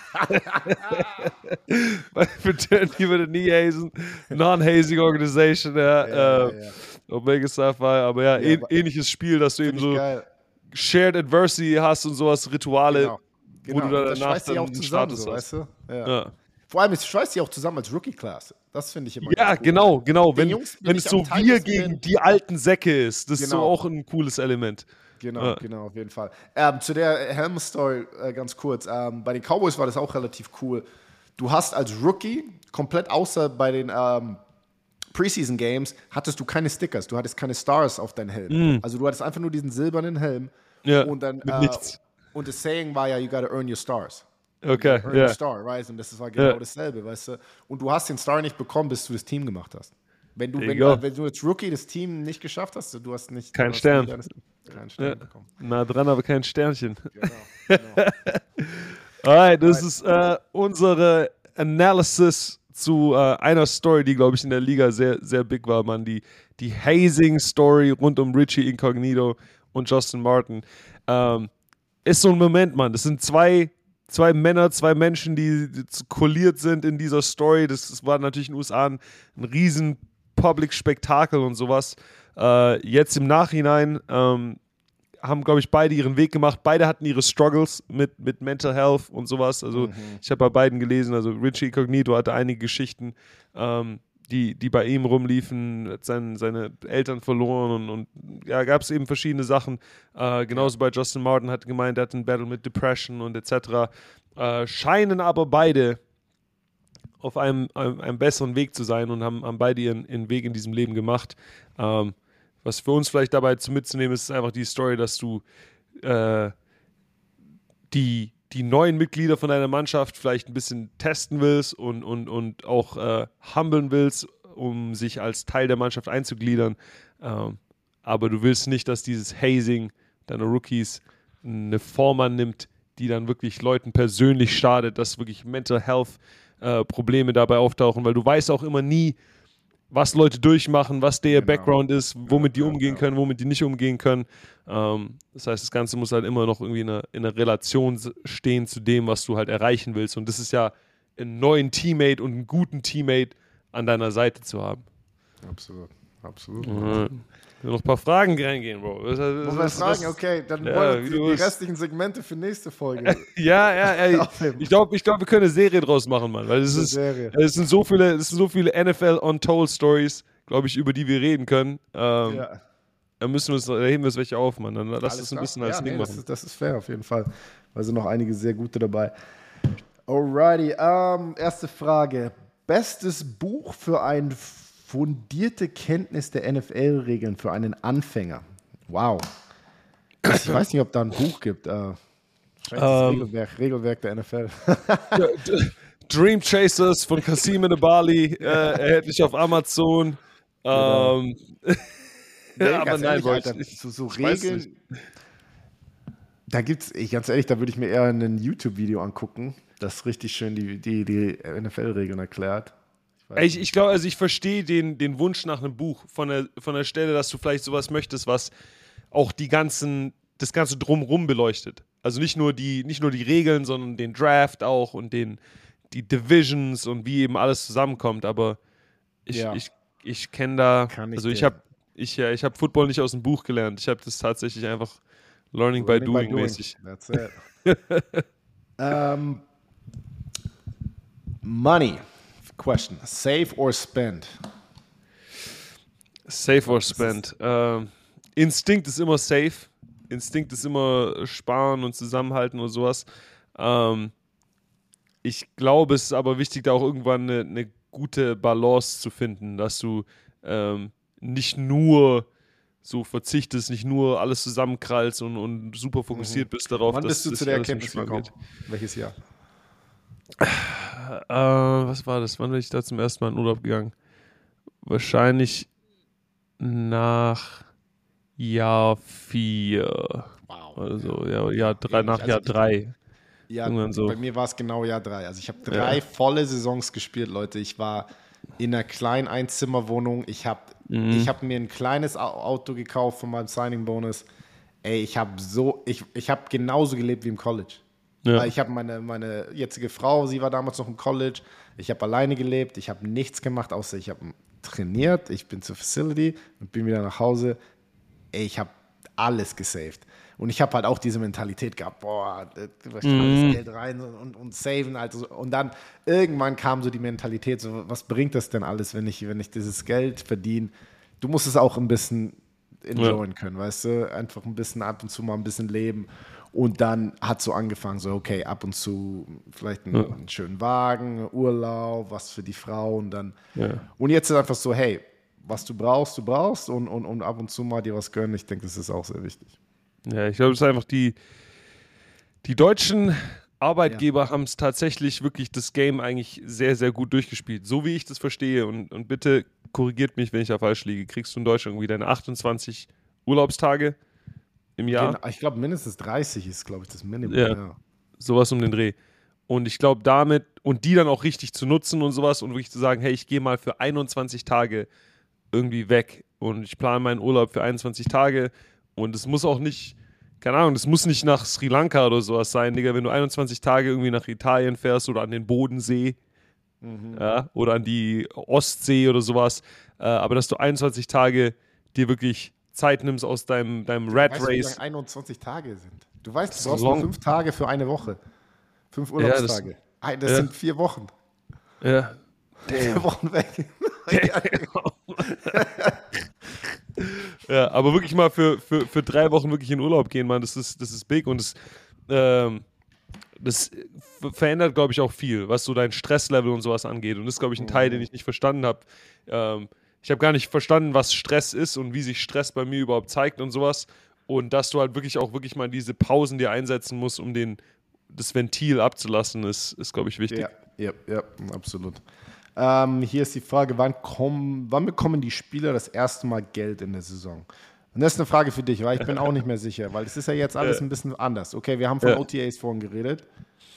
B: meine Fraternity würde nie hazen. Non-hazing Organization, Omega Sapphire, aber ähnliches Spiel, dass du eben so Shared Adversity hast und sowas, Rituale, wo du dann danach dann einen Status hast.
A: Weißt du? Ja. Vor allem, es schweißt die auch zusammen als Rookie-Class. Das finde ich immer
B: cool. Genau. Wenn es so wir gegen die alten Säcke ist, das ist so auch ein cooles Element.
A: Genau, auf jeden Fall. Zu der Helm-Story ganz kurz. Bei den Cowboys war das auch relativ cool. Du hast als Rookie, komplett außer bei den Preseason Games, hattest du keine Stickers. Du hattest keine Stars auf deinem Helm. Also du hattest einfach nur diesen silbernen Helm. Und dann
B: mit nichts.
A: Und das Saying war ja, you gotta earn your stars.
B: Okay,
A: earn your star, right? Und das war genau dasselbe, weißt du. Und du hast den Star nicht bekommen, bis du das Team gemacht hast. Wenn du als Rookie das Team nicht geschafft hast, du hast nicht...
B: Kein Stern.
A: Keinen Stern bekommen.
B: Nah dran, aber kein Sternchen.
A: Genau.
B: Alright, das ist unsere Analysis zu einer Story, die, glaube ich, in der Liga sehr, sehr big war, Mann. Die Hazing-Story rund um Richie Incognito und Justin Martin. Ist so ein Moment, Mann. Das sind zwei Männer, zwei Menschen, die kolliert sind in dieser Story. Das war natürlich in den USA ein riesen Public-Spektakel und sowas. Jetzt im Nachhinein haben, glaube ich, beide ihren Weg gemacht. Beide hatten ihre Struggles mit Mental Health und sowas. Also ich habe bei beiden gelesen, also Richie Incognito hatte einige Geschichten, die bei ihm rumliefen, hat seine Eltern verloren und ja, gab es eben verschiedene Sachen. Genauso bei Justin Martin hat gemeint, er hat einen Battle mit Depression und etc. Scheinen aber beide auf einem besseren Weg zu sein und haben beide ihren Weg in diesem Leben gemacht. Was für uns vielleicht dabei mitzunehmen ist einfach die Story, dass du die neuen Mitglieder von deiner Mannschaft vielleicht ein bisschen testen willst und auch humblen willst, um sich als Teil der Mannschaft einzugliedern. Aber du willst nicht, dass dieses Hazing deiner Rookies eine Form annimmt, die dann wirklich Leuten persönlich schadet, dass wirklich Mental Health Probleme dabei auftauchen, weil du weißt auch immer nie, was Leute durchmachen, was der Background ist, womit die umgehen können, womit die nicht umgehen können. Das heißt, das Ganze muss halt immer noch irgendwie in einer Relation stehen zu dem, was du halt erreichen willst. Und das ist ja, einen neuen Teammate und einen guten Teammate an deiner Seite zu haben.
A: Absolut, absolut.
B: Ich will noch ein paar Fragen reingehen, Bro.
A: Muss man fragen? Okay, dann wollen wir die restlichen Segmente für nächste Folge.
B: Ja. Ich glaube, wir können eine Serie draus machen, Mann. Weil es sind so viele NFL Untold Stories, glaube ich, über die wir reden können. Da heben wir uns welche auf, Mann. Dann lass es ein bisschen als Ding machen.
A: Das ist fair, auf jeden Fall. Weil sind noch einige sehr gute dabei. Alrighty, erste Frage. Bestes Buch für eine fundierte Kenntnis der NFL-Regeln für einen Anfänger. Wow. Ich weiß nicht, ob da ein Buch gibt. Das Regelwerk der NFL.
B: Dream Chasers von Kasim Bali, erhältlich auf Amazon.
A: Aber
B: nein,
A: so Regeln. Da gibt's, ganz ehrlich, da würde ich mir eher ein YouTube-Video angucken, das richtig schön die NFL-Regeln erklärt.
B: Ich glaube, also ich verstehe den Wunsch nach einem Buch von der Stelle, dass du vielleicht sowas möchtest, was auch das Ganze drumherum beleuchtet. Also nicht nur die Regeln, sondern den Draft auch und die Divisions und wie eben alles zusammenkommt. Aber ich kenne da, ich habe Football nicht aus dem Buch gelernt. Ich habe das tatsächlich einfach Learning by doing mäßig.
A: That's it. Money. Question. Save or spend?
B: Save or spend. Instinkt ist immer safe. Instinkt ist immer sparen und zusammenhalten und sowas. Ich glaube, es ist aber wichtig, da auch irgendwann eine gute Balance zu finden, dass du nicht nur so verzichtest, nicht nur alles zusammenkrallst und super fokussiert bist darauf,
A: Wann bist du zu der Erkenntnis gekommen? Welches Jahr?
B: Was war das? Wann bin ich da zum ersten Mal in Urlaub gegangen? Wahrscheinlich nach Jahr 4.
A: Wow.
B: Also Jahr 3, nach Jahr 3.
A: Ja, bei mir war es genau Jahr 3. Also ich habe 3 volle Saisons gespielt, Leute. Ich war in einer kleinen Einzimmerwohnung. Ich habe mir ein kleines Auto gekauft von meinem Signing-Bonus. Ey, ich habe genauso gelebt wie im College. Ja. Ich habe meine jetzige Frau, sie war damals noch im College. Ich habe alleine gelebt. Ich habe nichts gemacht, außer ich habe trainiert. Ich bin zur Facility und bin wieder nach Hause. Ey, ich habe alles gesaved. Und ich habe halt auch diese Mentalität gehabt, alles Geld rein und saven. Also, und dann irgendwann kam so die Mentalität, so, was bringt das denn alles, wenn ich dieses Geld verdiene? Du musst es auch ein bisschen enjoyen können, weißt du? Einfach ein bisschen ab und zu mal ein bisschen leben. Und dann hat so angefangen, so okay, ab und zu vielleicht einen schönen Wagen, Urlaub, was für die Frau und dann. Ja. Und jetzt ist einfach so, hey, was du brauchst und ab und zu mal dir was gönnen. Ich denke, das ist auch sehr wichtig.
B: Ja, ich glaube, es ist einfach die deutschen Arbeitgeber haben es tatsächlich wirklich das Game eigentlich sehr, sehr gut durchgespielt. So wie ich das verstehe und bitte korrigiert mich, wenn ich da falsch liege, kriegst du in Deutschland irgendwie deine 28 Urlaubstage im Jahr?
A: Ich glaube, mindestens 30 ist, glaube ich, das Minimum.
B: Ja, sowas um den Dreh. Und ich glaube, damit, und die dann auch richtig zu nutzen und sowas und wirklich zu sagen, hey, ich gehe mal für 21 Tage irgendwie weg und ich plane meinen Urlaub für 21 Tage und es muss auch nicht, keine Ahnung, das muss nicht nach Sri Lanka oder sowas sein, Digga, wenn du 21 Tage irgendwie nach Italien fährst oder an den Bodensee oder an die Ostsee oder sowas, aber dass du 21 Tage dir wirklich Zeit nimmst aus deinem Rat
A: Weißt du, wie
B: Race.
A: lange 21 Tage sind? Du weißt,
B: ist
A: du brauchst
B: long.
A: nur 5 Tage für eine Woche. 5 Urlaubstage. Das sind 4 Wochen.
B: Ja.
A: 4 Wochen weg.
B: Ja, aber wirklich mal für 3 Wochen wirklich in Urlaub gehen, Mann, das ist big und das verändert, glaube ich, auch viel, was so dein Stresslevel und sowas angeht. Und das ist, glaube ich, ein Teil, den ich nicht verstanden habe. Ich habe gar nicht verstanden, was Stress ist und wie sich Stress bei mir überhaupt zeigt und sowas. Und dass du halt wirklich mal diese Pausen dir einsetzen musst, um das Ventil abzulassen, ist glaube ich, wichtig.
A: Ja, absolut. Hier ist die Frage, wann bekommen die Spieler das erste Mal Geld in der Saison? Und das ist eine Frage für dich, weil ich bin auch nicht mehr sicher, weil es ist ja jetzt alles ein bisschen anders. Okay, wir haben von OTAs vorhin geredet.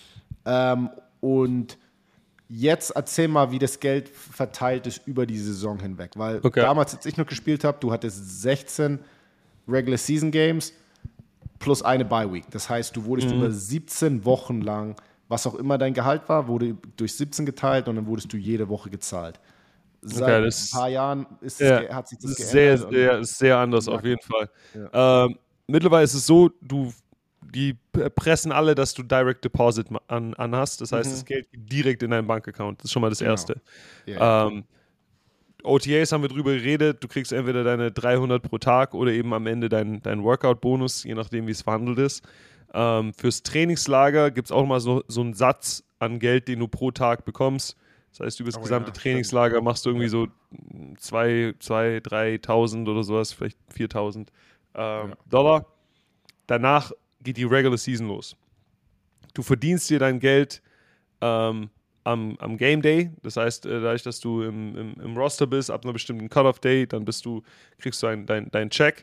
A: Und jetzt erzähl mal, wie das Geld verteilt ist über die Saison hinweg. Weil damals, als ich noch gespielt habe, du hattest 16 Regular Season Games plus eine Bye Week. Das heißt, du wurdest über 17 Wochen lang, was auch immer dein Gehalt war, wurde durch 17 geteilt und dann wurdest du jede Woche gezahlt. Seit ein paar Jahren hat sich das geändert.
B: Ist sehr anders auf jeden Fall. Ja. Mittlerweile ist es so, die pressen alle, dass du Direct Deposit an hast. Das heißt, das Geld geht direkt in deinen Bankaccount. Das ist schon mal das Erste. Ja. OTAs haben wir drüber geredet. Du kriegst entweder deine 300 pro Tag oder eben am Ende deinen Workout-Bonus, je nachdem, wie es verhandelt ist. Fürs Trainingslager gibt es auch mal so einen Satz an Geld, den du pro Tag bekommst. Das heißt, über das gesamte Trainingslager machst du irgendwie so 2.000, 3.000 oder sowas, vielleicht 4.000 Dollar. Danach geht die Regular Season los. Du verdienst dir dein Geld am Game Day. Das heißt, dadurch, dass du im Roster bist, ab einer bestimmten Cut-Off-Day, dann kriegst du deinen Check.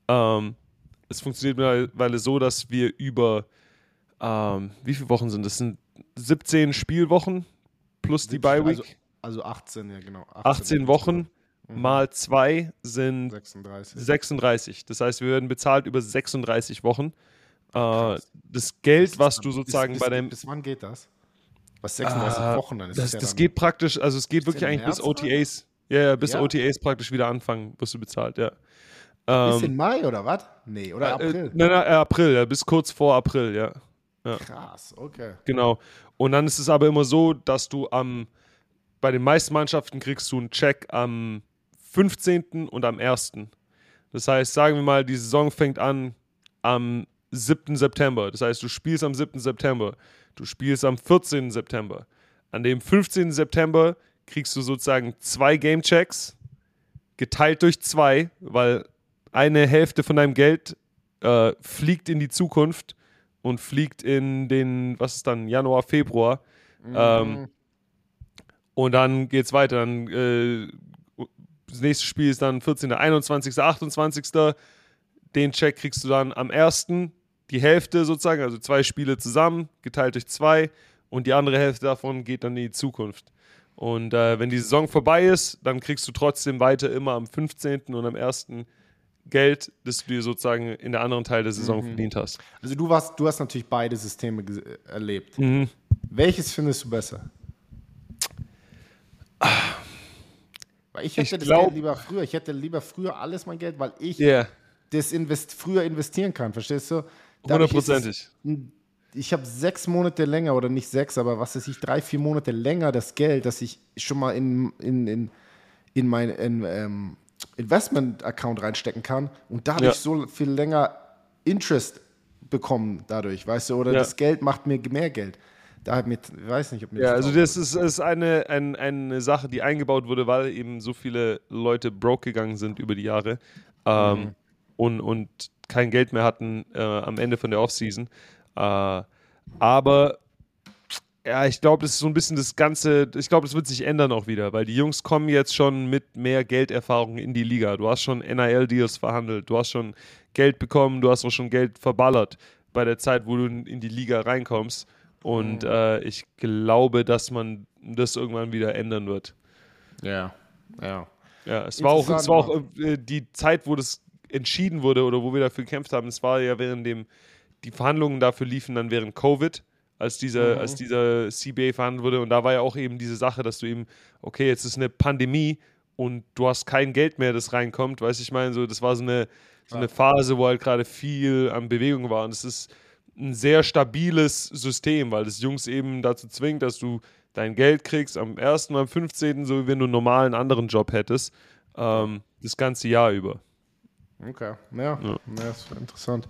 B: Es funktioniert mittlerweile so, dass wir über wie viele Wochen sind das? Das sind 17 Spielwochen plus die Bye Week.
A: Also 18, ja genau.
B: 18 Wochen mal 2 sind 36. Das heißt, wir werden bezahlt über 36 Wochen. Das Geld, was du sozusagen bei deinem...
A: Bis wann geht das? Was 36 Wochen dann?
B: Das geht praktisch, also es geht wirklich eigentlich bis OTAs. Ja, bis OTAs praktisch wieder anfangen, wirst du bezahlt, ja.
A: Bis in Mai oder was? Nee, oder April?
B: Nein, April, ja, bis kurz vor April, ja.
A: Krass, okay.
B: Genau. Und dann ist es aber immer so, dass du bei den meisten Mannschaften kriegst du einen Check am 15. und am 1. Das heißt, sagen wir mal, die Saison fängt an am 7. September. Das heißt, du spielst am 7. September. Du spielst am 14. September. An dem 15. September kriegst du sozusagen 2 Game-Checks geteilt durch 2, weil eine Hälfte von deinem Geld fliegt in die Zukunft und fliegt in den, was ist dann, Januar, Februar. Und dann geht's weiter. Dann, das nächste Spiel ist dann 14., 21., 28. Den Check kriegst du dann am 1., die Hälfte sozusagen, also 2 Spiele zusammen, geteilt durch 2 und die andere Hälfte davon geht dann in die Zukunft. Und wenn die Saison vorbei ist, dann kriegst du trotzdem weiter immer am 15. und am 1. Geld, das du dir sozusagen in der anderen Teil der Saison verdient hast.
A: Also du hast natürlich beide Systeme erlebt. Welches findest du besser? Weil ich hätte Geld lieber früher. Ich hätte lieber früher alles mein Geld, weil ich das früher investieren kann. Verstehst du?
B: 100%.
A: Ich habe 6 Monate länger, oder nicht 6, aber was weiß ich, 3, 4 Monate länger das Geld, das ich schon mal in mein Investment-Account reinstecken kann und dadurch so viel länger Interest bekommen dadurch, weißt du, oder das Geld macht mir mehr Geld. Ich weiß nicht, ob mir
B: das ist eine Sache, die eingebaut wurde, weil eben so viele Leute broke gegangen sind über die Jahre und kein Geld mehr hatten am Ende von der Offseason. Aber ja, ich glaube, das ist so ein bisschen das Ganze, ich glaube, das wird sich ändern auch wieder, weil die Jungs kommen jetzt schon mit mehr Gelderfahrung in die Liga. Du hast schon NIL-Deals verhandelt, du hast schon Geld bekommen, du hast auch schon Geld verballert bei der Zeit, wo du in die Liga reinkommst. Und ich glaube, dass man das irgendwann wieder ändern wird.
A: Ja.
B: Ja, es war auch die Zeit, wo das entschieden wurde oder wo wir dafür gekämpft haben, es war ja die Verhandlungen dafür liefen dann während Covid, als dieser CBA verhandelt wurde. Und da war ja auch eben diese Sache, dass du eben, okay, jetzt ist eine Pandemie und du hast kein Geld mehr, das reinkommt. Weißt du, ich meine, so, das war so eine Phase, wo halt gerade viel an Bewegung war. Und es ist ein sehr stabiles System, weil das Jungs eben dazu zwingt, dass du dein Geld kriegst am 1. und am 15., so wie wenn du einen normalen anderen Job hättest, das ganze Jahr über.
A: Okay, ja, das ist interessant.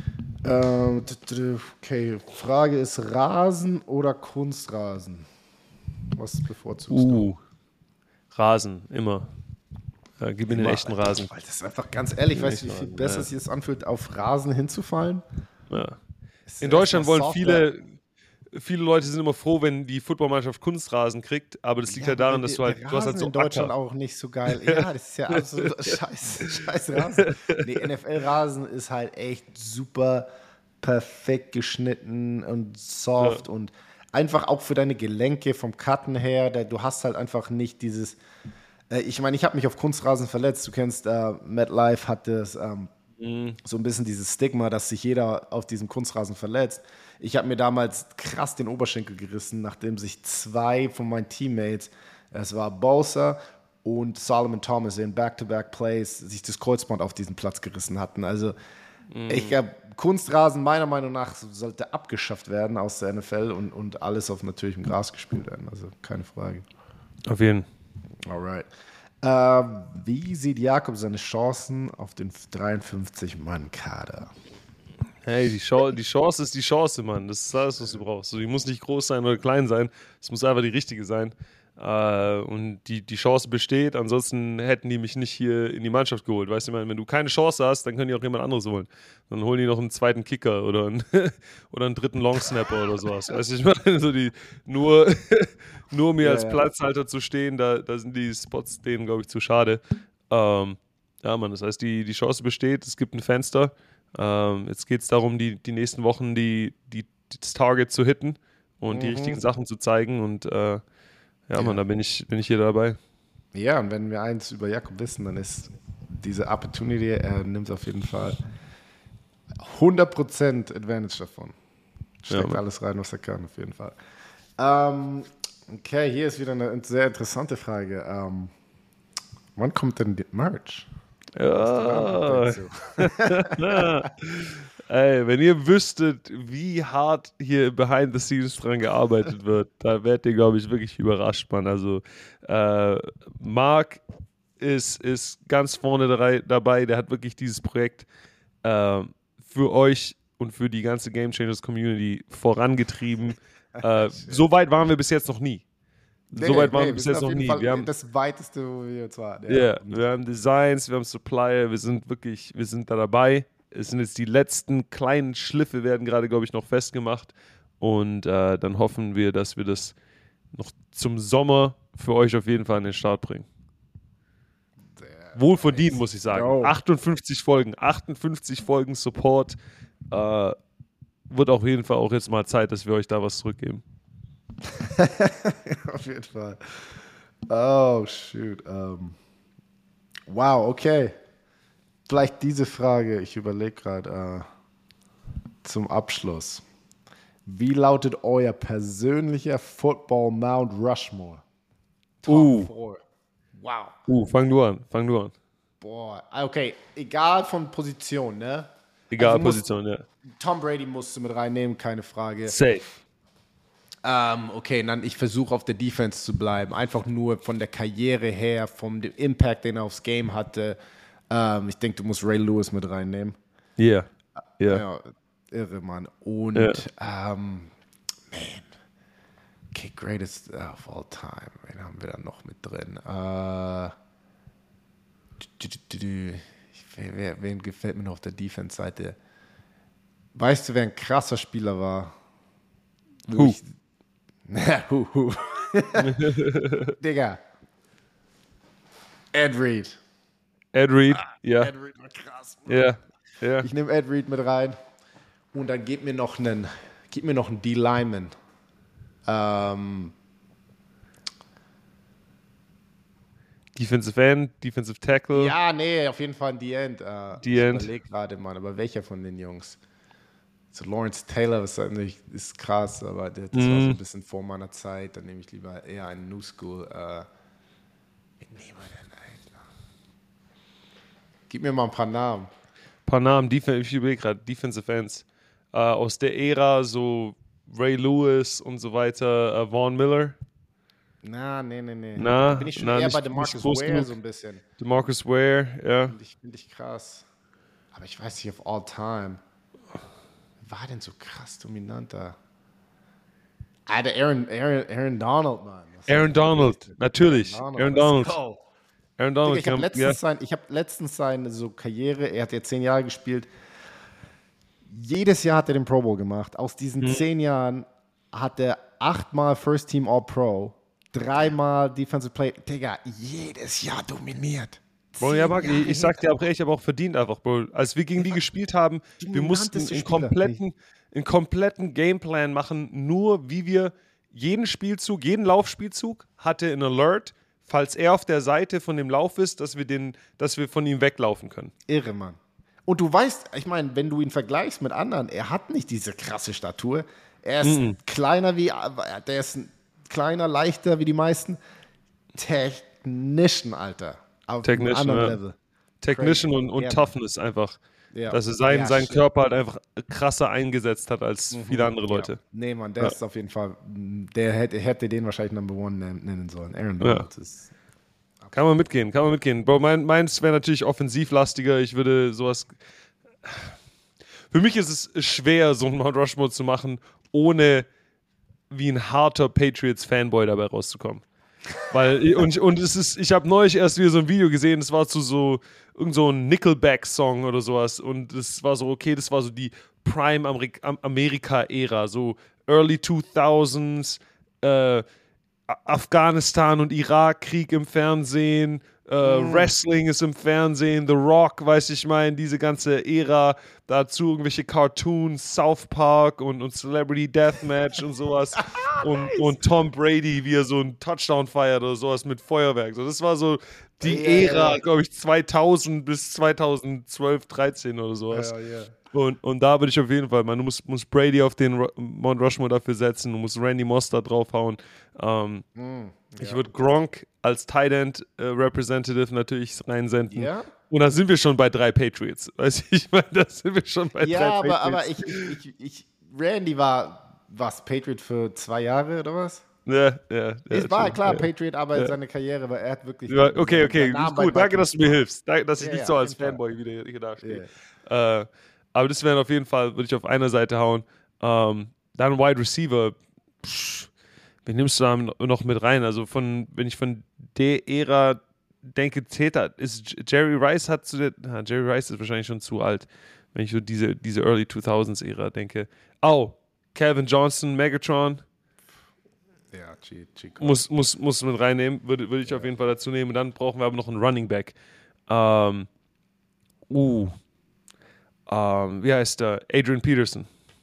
A: Okay, Frage ist Rasen oder Kunstrasen? Was bevorzugst du?
B: Rasen, immer. Ja, gib mir den echten Rasen.
A: Weil das ist einfach ganz ehrlich, weißt du, wie viel besser es sich jetzt anfühlt, auf Rasen hinzufallen?
B: Ja. In Deutschland wollen viele Leute sind immer froh, wenn die Footballmannschaft Kunstrasen kriegt, aber das liegt halt daran, dass du hast halt so
A: in Deutschland
B: Acker.
A: auch nicht so geil. Ja, das ist ja absolut scheiß Rasen. Nee, NFL-Rasen ist halt echt super perfekt geschnitten und soft und einfach auch für deine Gelenke vom Cutten her. Du hast halt einfach nicht dieses. Ich meine, ich habe mich auf Kunstrasen verletzt. Du kennst, MetLife hat das so ein bisschen dieses Stigma, dass sich jeder auf diesem Kunstrasen verletzt. Ich habe mir damals krass den Oberschenkel gerissen, nachdem sich 2 von meinen Teammates, es war Bosa und Solomon Thomas in Back-to-Back-Plays, sich das Kreuzband auf diesen Platz gerissen hatten. Also ich glaube, Kunstrasen meiner Meinung nach sollte abgeschafft werden aus der NFL und alles auf natürlichem Gras gespielt werden. Also keine Frage.
B: Auf jeden Fall.
A: Alright. Wie sieht Jakob seine Chancen auf den 53-Mann-Kader?
B: Hey, die Chance ist die Chance, Mann. Das ist alles, was du brauchst. So, die muss nicht groß sein oder klein sein. Es muss einfach die richtige sein. Und die Chance besteht. Ansonsten hätten die mich nicht hier in die Mannschaft geholt. Weißt du, wenn du keine Chance hast, dann können die auch jemand anderes holen. Dann holen die noch einen zweiten Kicker oder einen dritten Longsnapper oder sowas. Weißt du, ich meine, so nur mir als Platzhalter zu stehen, da sind die Spots denen, glaube ich, zu schade. Ja, Mann, das heißt, die Chance besteht. Es gibt ein Fenster. Jetzt geht es darum, die nächsten Wochen das Target zu hitten und die richtigen Sachen zu zeigen. Und Mann, da bin ich hier dabei.
A: Ja, und wenn wir eins über Jakob wissen, dann ist diese Opportunity, er nimmt auf jeden Fall 100% Advantage davon. Steckt alles rein, was er kann, auf jeden Fall. Okay, hier ist wieder eine sehr interessante Frage. Wann kommt denn die Merch?
B: Ja. Ey, wenn ihr wüsstet, wie hart hier behind the scenes dran gearbeitet wird, da werdet ihr, glaube ich, wirklich überrascht, Mann. Also, Marc ist ganz vorne dabei. Der hat wirklich dieses Projekt für euch und für die ganze Game Changers Community vorangetrieben. So weit waren wir bis jetzt noch nie. Soweit waren wir bis jetzt noch nie.
A: Wir haben das weiteste, wo wir jetzt waren.
B: Ja, wir haben Designs, wir haben Supplier, wir sind da dabei. Es sind jetzt die letzten kleinen Schliffe, werden gerade, glaube ich, noch festgemacht. Und dann hoffen wir, dass wir das noch zum Sommer für euch auf jeden Fall an den Start bringen. Wohlverdient, muss ich sagen. 58 Folgen Support. Wird auf jeden Fall auch jetzt mal Zeit, dass wir euch da was zurückgeben.
A: Auf jeden Fall. Oh, shoot. Wow, okay. Vielleicht diese Frage, ich überlege gerade zum Abschluss. Wie lautet euer persönlicher Football Mount Rushmore? Top 4. Wow.
B: Fang du an.
A: Boah, okay. Egal von Position, ne?
B: Egal
A: also
B: Position, ja.
A: Tom Brady musst du mit reinnehmen, keine Frage.
B: Safe.
A: Okay, dann ich versuche auf der Defense zu bleiben. Einfach nur von der Karriere her, vom Impact, den er aufs Game hatte. Ich denke, du musst Ray Lewis mit reinnehmen.
B: Ja.
A: Ja, irre, Mann. Und, man. Okay, greatest of all time. Wen haben wir da noch mit drin? Wen gefällt mir noch auf der Defense-Seite? Weißt du, wer ein krasser Spieler war? Digga. Ed Reed.
B: Ja.
A: Ed Reed war krass.
B: Ja.
A: Ich nehme Ed Reed mit rein und dann gib mir noch einen D-Lineman.
B: Defensive End, Defensive Tackle.
A: Ja, nee, auf jeden Fall ein D-End. Ich überlege gerade, Mann, aber welcher von den Jungs? So Lawrence Taylor ist krass, aber das war so ein bisschen vor meiner Zeit. Dann nehme ich lieber eher einen New School. Wen nehmen wir denn, Gib mir mal ein paar Namen.
B: Ein paar Namen, ich überlege gerade, Defensive Ends. Aus der Ära, so Ray Lewis und so weiter, Vaughn Miller.
A: Nee.
B: Na,
A: Da bin ich schon eher
B: nicht,
A: bei DeMarcus Ware so ein bisschen.
B: DeMarcus Ware, ja.
A: Finde ich krass. Aber ich weiß nicht, of all time. Wer war denn so krass dominanter? Der Aaron Donald, Mann.
B: Aaron Donald, natürlich. Aaron Donald. Aaron Donald.
A: Ich habe letztens seine so Karriere, er hat ja 10 Jahre gespielt. Jedes Jahr hat er den Pro Bowl gemacht. Aus diesen 10 Jahren hat er 8-mal First Team All-Pro, 3-mal Defensive Player. Digga, jedes Jahr dominiert.
B: Bro, ja, Marc, ich sag dir auch, ich habe auch verdient einfach, Bro. Als wir gegen die gespielt haben, wir mussten einen kompletten Gameplan machen, nur wie wir jeden Laufspielzug hatte einen Alert, falls er auf der Seite von dem Lauf ist, dass wir von ihm weglaufen können.
A: Irre, Mann. Und du weißt, ich meine, wenn du ihn vergleichst mit anderen, er hat nicht diese krasse Statur. Er ist kleiner, leichter wie die meisten. Technician, Alter. Auf einem anderen Level.
B: Technician und Toughness einfach. Ja. Dass er seinen Körper halt einfach krasser eingesetzt hat als viele andere Leute.
A: Ja. Nee, Mann, der ist auf jeden Fall, der hätte den wahrscheinlich Number One nennen sollen. Aaron Donald ist...
B: Kann man mitgehen. Bro, meins wäre natürlich offensivlastiger. Ich würde sowas... Für mich ist es schwer, so einen Mount Rushmore zu machen, ohne wie ein harter Patriots-Fanboy dabei rauszukommen. Weil, ich habe neulich erst wieder so ein Video gesehen, es war zu so irgend so ein Nickelback-Song oder sowas und es war so, okay, das war so die Prime Amerika-Ära, so Early 2000s, Afghanistan und Irak-Krieg im Fernsehen, Wrestling ist im Fernsehen, The Rock, weiß ich meine, diese ganze Ära, dazu irgendwelche Cartoons, South Park und Celebrity Deathmatch und sowas und Tom Brady, wie er so einen Touchdown feiert oder sowas mit Feuerwerk. So, das war so die Ära, glaube ich, 2000 bis 2012, 13 oder sowas. Und da würde ich auf jeden Fall, man, du musst Brady auf den Mount Rushmore dafür setzen, du musst Randy Moss da draufhauen. Ich würde Gronk als Tight End Representative natürlich reinsenden. Ja? Und dann sind wir schon bei 3 Patriots. Weißt du, ich meine, da sind wir schon bei 3 Patriots.
A: Ja, aber Randy war Patriot für 2 Jahre oder was?
B: Ja.
A: Es war klar, Patriot, aber seine Karriere war, er hat wirklich...
B: Ja, okay, gut, danke, dass du mir hilfst. Dass ich nicht so als Fanboy wieder hier dastehe. Aber das wären auf jeden Fall, würde ich auf einer Seite hauen. Dann Wide Receiver, wen nimmst du da noch mit rein? Also wenn ich von der Ära denke, ist Jerry Rice Jerry Rice ist wahrscheinlich schon zu alt, wenn ich so diese Early 2000s Ära denke. Calvin Johnson, Megatron.
A: Ja, Chico.
B: Muss mit reinnehmen, würde ich auf jeden Fall dazu nehmen. Und dann brauchen wir aber noch einen Running Back. Wie heißt der? Adrian Peterson.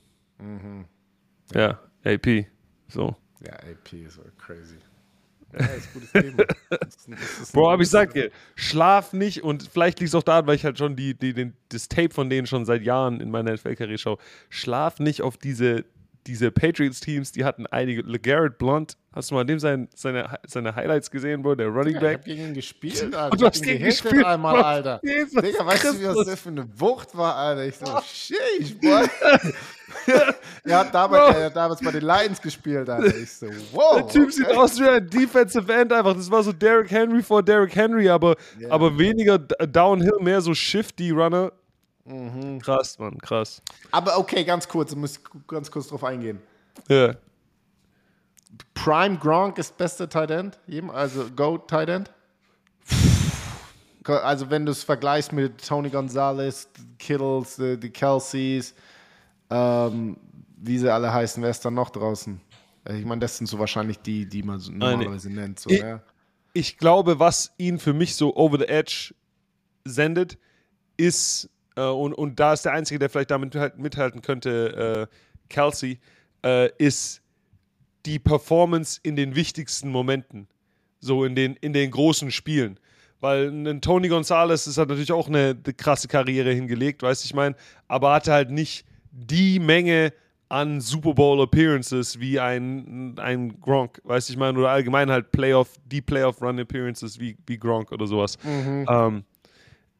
B: Ja, AP. So.
A: Ja, AP ist crazy. Ja, ist ein gutes Thema.
B: Bro, aber ich sag dir, schlaf nicht und vielleicht liegt es auch daran, weil ich halt schon das Tape von denen schon seit Jahren in meiner NFL-Karriere schaue. Schlaf nicht auf diese Patriots-Teams, die hatten einige. LeGarrette Blount, hast du mal dem seine Highlights gesehen, Bro? Der Running Back.
A: Ich hab gegen ihn gespielt, Alter.
B: Und du hast gegen ihn gespielt
A: einmal, Alter. Digga, weißt du, was das für eine Wucht war, Alter? Ich so, sheesh, boy. Er hat damals bei den Lions gespielt, Alter. Ich so, wow.
B: Der Typ sieht aus wie ein Defensive End einfach. Das war so Derrick Henry vor Derrick Henry, aber weniger Downhill, mehr so Shifty Runner. Krass, Mann, krass.
A: Aber okay, ganz kurz, ich muss ganz kurz drauf eingehen.
B: Ja.
A: Prime Gronk ist bester Tight End, also Goat Tight End? Also wenn du es vergleichst mit Tony Gonzalez, Kittles, die Kelseys, wie sie alle heißen, wer ist dann noch draußen? Ich meine, das sind so wahrscheinlich die man so normalerweise nennt. So,
B: ich glaube, was ihn für mich so over the edge sendet, ist und da ist der Einzige, der vielleicht damit mithalten könnte, Kelsey, ist die Performance in den wichtigsten Momenten, so in den großen Spielen. Weil ein Tony Gonzalez ist halt natürlich auch eine krasse Karriere hingelegt, weißt du, ich meine, aber hatte halt nicht die Menge an Super Bowl Appearances wie ein Gronk, weißt du, ich meine, oder allgemein halt Playoff Run Appearances wie Gronk oder sowas.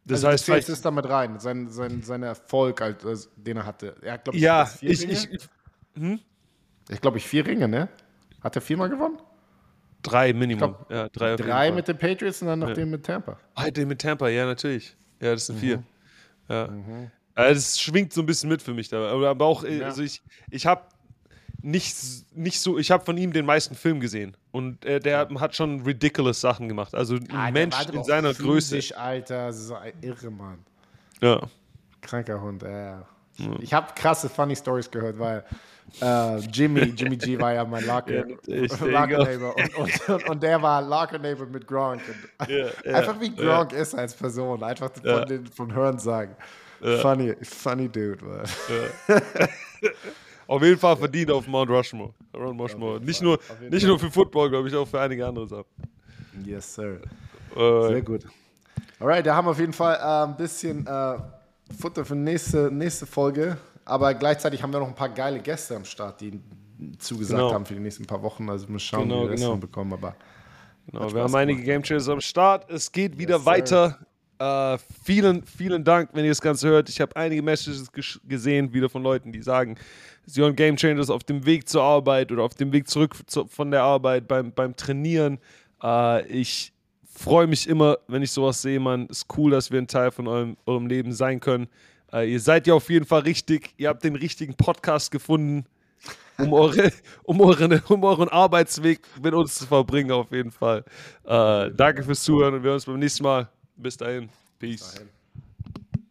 B: Das
A: also
B: heißt,
A: vielleicht ist damit rein, sein Erfolg, den er hatte. Er hat, glaube ich,
B: ja,
A: 4 Ringe. Ich glaube, 4 Ringe, ne? Hat er 4-mal gewonnen?
B: 3 Minimum.
A: Ich glaub,
B: Ja, 3 auf jeden
A: 3
B: Fall.
A: mit den Patriots und dann noch den mit Tampa.
B: Ah, den mit Tampa, ja, natürlich. Ja, das sind 4. Ja. Das schwingt so ein bisschen mit für mich da. Aber auch, also ich habe nicht so, ich habe von ihm den meisten Film gesehen. Und der hat schon ridiculous Sachen gemacht. Also ein Mensch in seiner Größe.
A: Alter, so ein irre Mann.
B: Ja.
A: Kranker Hund, Ich habe krasse Funny Stories gehört, weil Jimmy G war ja mein Locker-Neighbor und der war Locker-Neighbor mit Gronk. Einfach wie Gronk ist als Person, einfach von Hören sagen. Funny Dude, man.
B: Auf jeden Fall verdient auf Mount Rushmore. Nicht nur für Football, glaube ich, auch für einige andere Sachen.
A: Yes, sir. Sehr gut. Alright, da haben wir auf jeden Fall ein bisschen Futter für nächste Folge. Aber gleichzeitig haben wir noch ein paar geile Gäste am Start, die zugesagt haben für die nächsten paar Wochen. Also mal schauen, wie wir das hinbekommen. Aber
B: wir haben einige Game Changers am Start. Es geht wieder weiter. Vielen Dank, wenn ihr das Ganze hört. Ich habe einige Messages gesehen, wieder von Leuten, die sagen, sie hören Game Changers auf dem Weg zur Arbeit oder auf dem Weg zurück von der Arbeit, beim Trainieren. Ich freue mich immer, wenn ich sowas sehe, Mann. Ist cool, dass wir ein Teil von eurem Leben sein können. Ihr seid ja auf jeden Fall richtig. Ihr habt den richtigen Podcast gefunden, um euren Arbeitsweg mit uns zu verbringen, auf jeden Fall. Danke fürs Zuhören und wir hören uns beim nächsten Mal. Bis dahin. Peace.